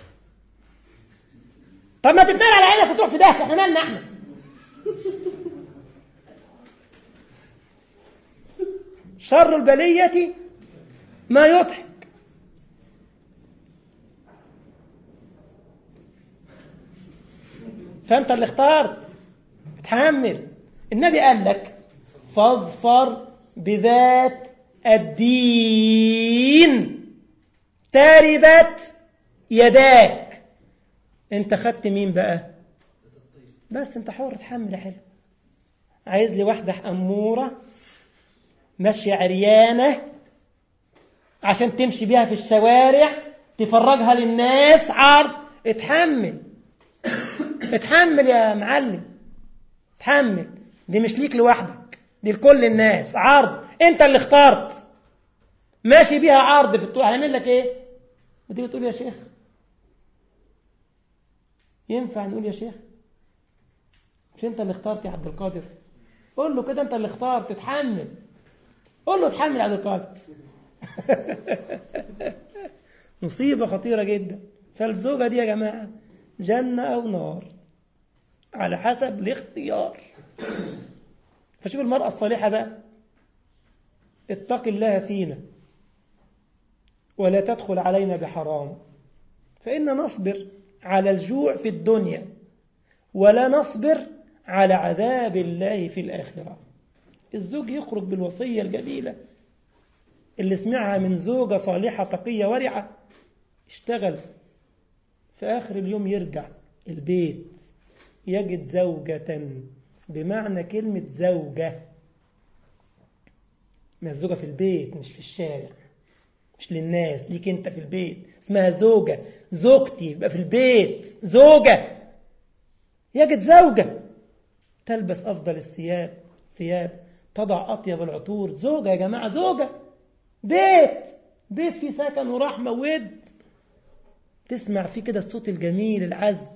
طب ما تتنال على عينك وتروح في داهيه، احنا مالنا احنا؟ شر البلية ما يضحك. فانت اللي اخترت تحمل. النبي قال لك فاظفر بذات الدين تربت يداك. انت خدت مين بقى؟ بس انت حر تحمل. حلو. عايز لي واحدة أمورة ماشية عريانة عشان تمشي بيها في الشوارع تفرجها للناس عرض. اتحمل اتحمل يا معلم، اتحمل. دي مش ليك لوحدك، دي لكل الناس عرض. انت اللي اخترت ماشي بيها عرض في الطرق. هنعمل لك ايه؟ وتيجي تقول يا شيخ؟ ينفع نقول يا شيخ؟ مش انت اللي اخترت يا عبد القادر؟ قول له كده انت اللي اخترت تتحمل. قول له اتحمل يا عبد القادر. مصيبة خطيرة جدا. فالزوجة دي يا جماعة جنة أو نار على حسب الاختيار. فشوف المرأة الصالحة بقى، اتق الله فينا ولا تدخل علينا بحرام، فإن نصبر على الجوع في الدنيا ولا نصبر على عذاب الله في الآخرة. الزوج يخرج بالوصية الجميلة اللي سمعها من زوجة صالحة تقية ورعة، اشتغل في آخر اليوم يرجع البيت يجد زوجة، بمعنى كلمة زوجة. ما الزوجة في البيت مش في الشارع، مش للناس، ليك انت في البيت اسمها زوجة. زوجتي يبقى في البيت زوجة. يجد زوجة تلبس أفضل ثياب، تضع أطيب العطور. زوجة يا جماعة، زوجة. بيت فيه سكن ورحمة وود، تسمع فيه كده الصوت الجميل العذب،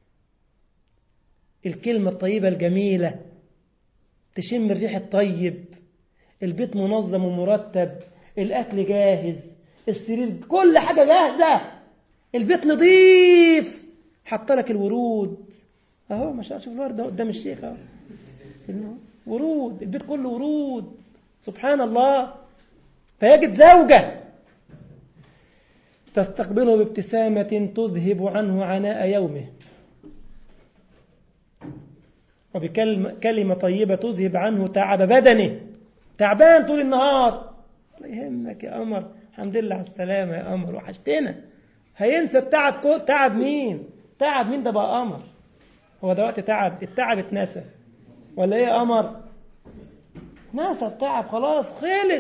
الكلمة الطيبة الجميلة، تشم الريح الطيب، البيت منظم ومرتب، الأكل جاهز، السرير كل حاجة جاهزة، البيت نظيف، حط لك الورود اهو. ما شاء الله، شوف الورد قدام الشيخ اهو، ورود، البيت كله ورود، سبحان الله. فيجد زوجة تستقبله بابتسامة تذهب عنه عناء يومه، وبكلمة طيبة تذهب عنه تعب بدنه، تعبان طول النهار، الله يهمك يا قمر، الحمد لله على السلامة يا قمر، وحشتنا. هينسى التعب. تعب مين؟ تعب مين ده بقى قمر؟ هو ده وقت تعب؟ التعب اتنسى ولا ايه يا قمر؟ نسى التعب خلاص، خلص.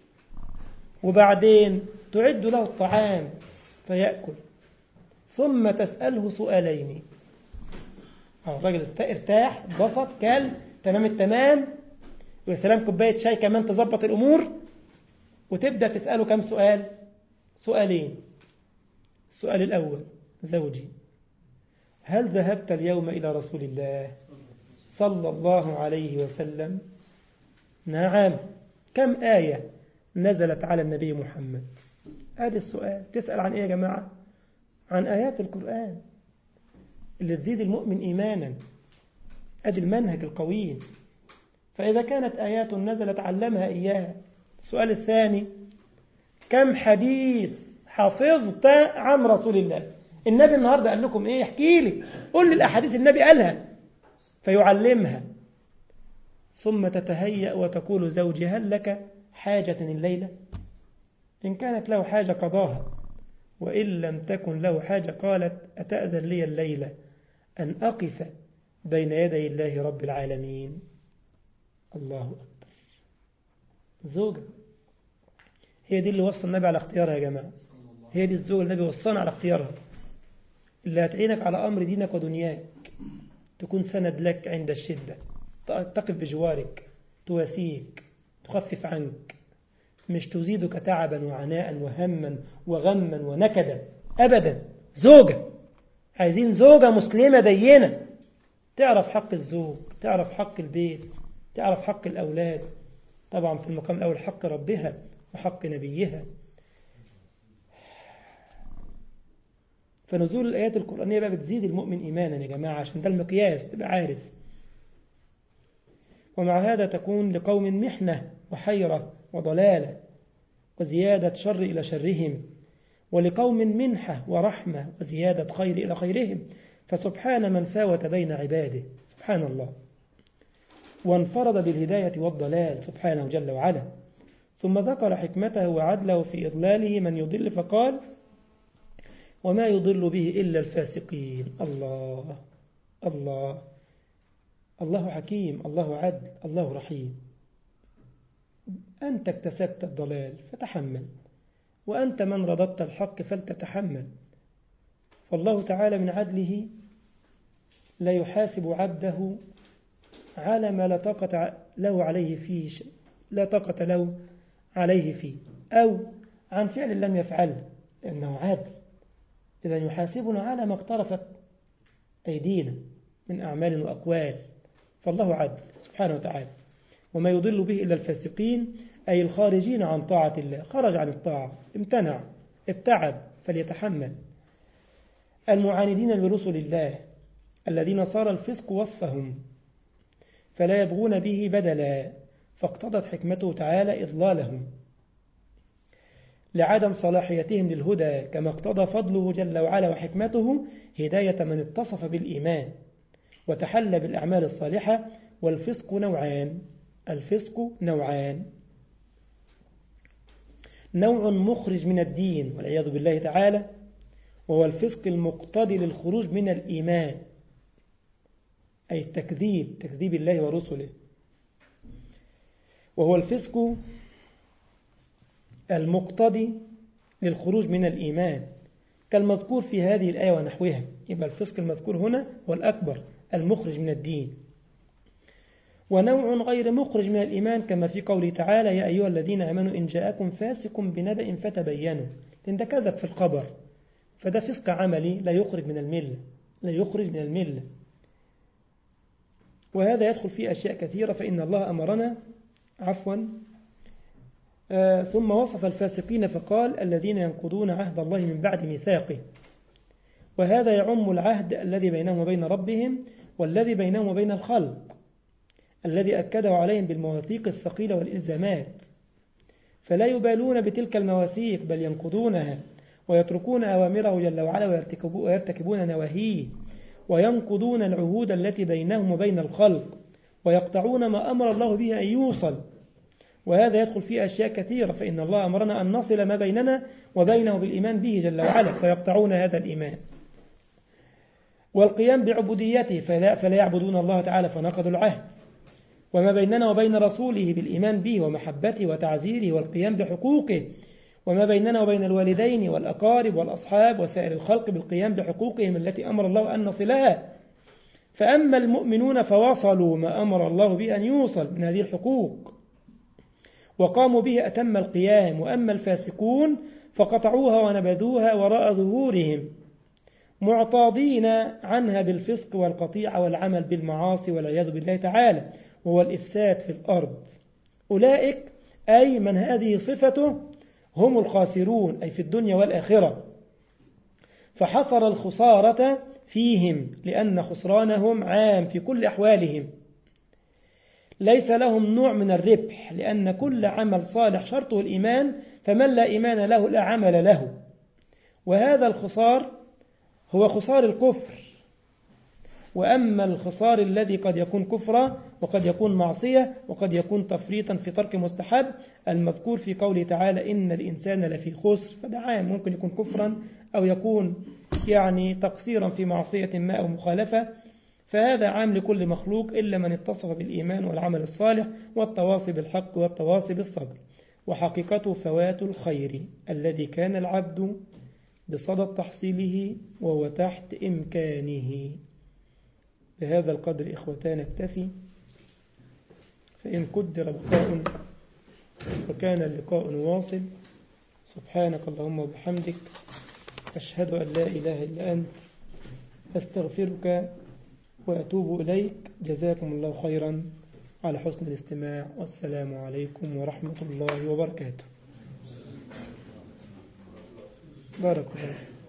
وبعدين تعد له الطعام فيأكل، ثم تسأله سؤالين. الراجل ارتاح، اتبسط، كل تمام التمام، وسلام كوباية شاي كمان تظبط الأمور، وتبدأ تسأله كم سؤال؟ سؤالين. السؤال الأول: زوجي، هل ذهبت اليوم إلى رسول الله صلى الله عليه وسلم؟ نعم. كم آية نزلت على النبي محمد؟ هذا السؤال. تسأل عن إيه يا جماعة؟ عن آيات القرآن اللي تزيد المؤمن إيمانا. أدي المنهج القويم. فإذا كانت آيات نزلت علمها إياها. السؤال الثاني: كم حديث حفظت عن رسول الله؟ النبي النهاردة قال لكم إيه؟ احكي لي، قل لي الأحاديث النبي قالها، فيعلمها. ثم تتهيأ وتقول: زوجي، هل لك حاجة الليلة؟ إن كانت له حاجة قضاها، وإن لم تكن له حاجة قالت: أتأذن لي الليلة أن أقف بين يدي الله رب العالمين. الله أكبر. زوجة هي دي اللي وصل النبي على اختيارها يا جماعة. هي دي الزوجة النبي وصلنا على اختيارها، اللي هتعينك على أمر دينك ودنياك، تكون سند لك عند الشدة، تقف بجوارك، تواسيك، تخفف عنك، مش تزيدك تعبا وعناء وهما وغما ونكدا أبدا. زوجة. عايزين زوجة مسلمة دينة، تعرف حق الزوج، تعرف حق البيت، تعرف حق الأولاد، طبعا في المقام الأول حق ربها وحق نبيها. فنزول الآيات القرآنية بقى بتزيد المؤمن إيمانا يا جماعة، عشان ده المقياس، تبقى عارف. ومع هذا تكون لقوم محنة وحيرة وضلالة وزيادة شر إلى شرهم، ولقوم منحة ورحمة وزيادة خير إلى خيرهم. فسبحان من فاوت بين عباده، سبحان الله، وانفرد بالهداية والضلال سبحانه جل وعلا. ثم ذكر حكمته وعدله في إضلاله من يضل، فقال: وما يضل به إلا الفاسقين. الله الله، الله حكيم، الله عدل، الله رحيم. أنت اكتسبت الضلال فتحمل، وأنت من رضت الحق فلتتحمل. فالله تعالى من عدله لا يحاسب عبده على ما لا طاقة له عليه فيه، لا طاقة له عليه فيه، أو عن فعل لم يفعله، لأنه عادل. إذا يحاسبنا على ما اقترفت أيدينا من أعمال وأقوال، فالله عدل سبحانه وتعالى. وما يضل به إلا الفاسقين، أي الخارجين عن طاعة الله، خرج عن الطاعة، امتنع، ابتعد، فليتحمل. المعاندين لرسل الله الذين صار الفسق وصفهم، فلا يبغون به بدلا، فاقتضت حكمته تعالى إضلالهم لعدم صلاحيتهم للهدى، كما اقتضى فضله جل وعلا وحكمته هداية من اتصف بالإيمان وتحلى بالأعمال الصالحة. والفسق نوعان. الفسق نوعان: نوع مخرج من الدين والعياذ بالله تعالى، وهو الفسق المقتضي للخروج من الإيمان، أي تكذيب الله ورسله. وهو الفسق المقتضي للخروج من الإيمان كالمذكور في هذه الآية ونحوها. يبقى الفسق المذكور هنا هو الأكبر المخرج من الدين. ونوع غير مخرج من الإيمان كما في قوله تعالى: يا أيها الذين آمنوا إن جاءكم فاسق بنبأ فتبينوا، لأن ده كذب في الخبر، فده فسق عملي لا يخرج من الملة، لا يخرج من الملة. وهذا يدخل فيه أشياء كثيرة، فإن الله أمرنا ثم وصف الفاسقين فقال: الذين ينقضون عهد الله من بعد ميثاقه. وهذا يعم العهد الذي بينهم وبين ربهم والذي بينهم وبين الخلق، الذي أكده عليهم بالمواثيق الثقيلة والإلزامات، فلا يبالون بتلك المواثيق بل ينقضونها ويتركون أوامره جل وعلا ويرتكبون نواهيه، وينقضون العهود التي بينهم وبين الخلق، ويقطعون ما أمر الله به أن يوصل. وهذا يدخل فيه أشياء كثيرة، فإن الله أمرنا أن نصل ما بيننا وبينه بالإيمان به جل وعلا، فيقطعون هذا الإيمان والقيام بعبوديته، فلا يعبدون الله تعالى فنقضوا العهد، وما بيننا وبين رسوله بالإيمان به ومحبته وتعزيره والقيام بحقوقه، وما بيننا وبين الوالدين والأقارب والأصحاب وسائر الخلق بالقيام بحقوقهم التي أمر الله أن نصلها. فأما المؤمنون فوصلوا ما أمر الله به أن يوصل من هذه الحقوق وقاموا به أتم القيام، وأما الفاسقون فقطعوها ونبذوها وراء ظهورهم معتاضين عنها بالفسق والقطيعة والعمل بالمعاصي والعياذ بالله تعالى، وهو الإفساد في الأرض. أولئك أي من هذه صفته هم الخاسرون، أي في الدنيا والآخرة. فحصر الخسارة فيهم لأن خسرانهم عام في كل أحوالهم، ليس لهم نوع من الربح، لأن كل عمل صالح شرطه الإيمان، فمن لا إيمان له لا عمل له. وهذا الخسار هو خسار الكفر. وأما الخسار الذي قد يكون كفرا وقد يكون معصية وقد يكون تفريطا في ترك مستحب المذكور في قوله تعالى إن الإنسان لفي خسر، فده عام، ممكن يكون كفرا أو يكون تقصيرا في معصية ما أو مخالفة، فهذا عام لكل مخلوق إلا من اتصف بالإيمان والعمل الصالح والتواصي بالحق والتواصي بالصبر. وحقيقته فوات الخير الذي كان العبد بصدد تحصيله وهو تحت إمكانه. بهذا القدر إخوتان اكتفي، فإن قدر بقاء وكان اللقاء واصل. سبحانك اللهم وبحمدك، أشهد أن لا إله إلا أنت، أستغفرك وأتوب إليك. جزاكم الله خيرا على حسن الاستماع، والسلام عليكم ورحمة الله وبركاته. بارك الله.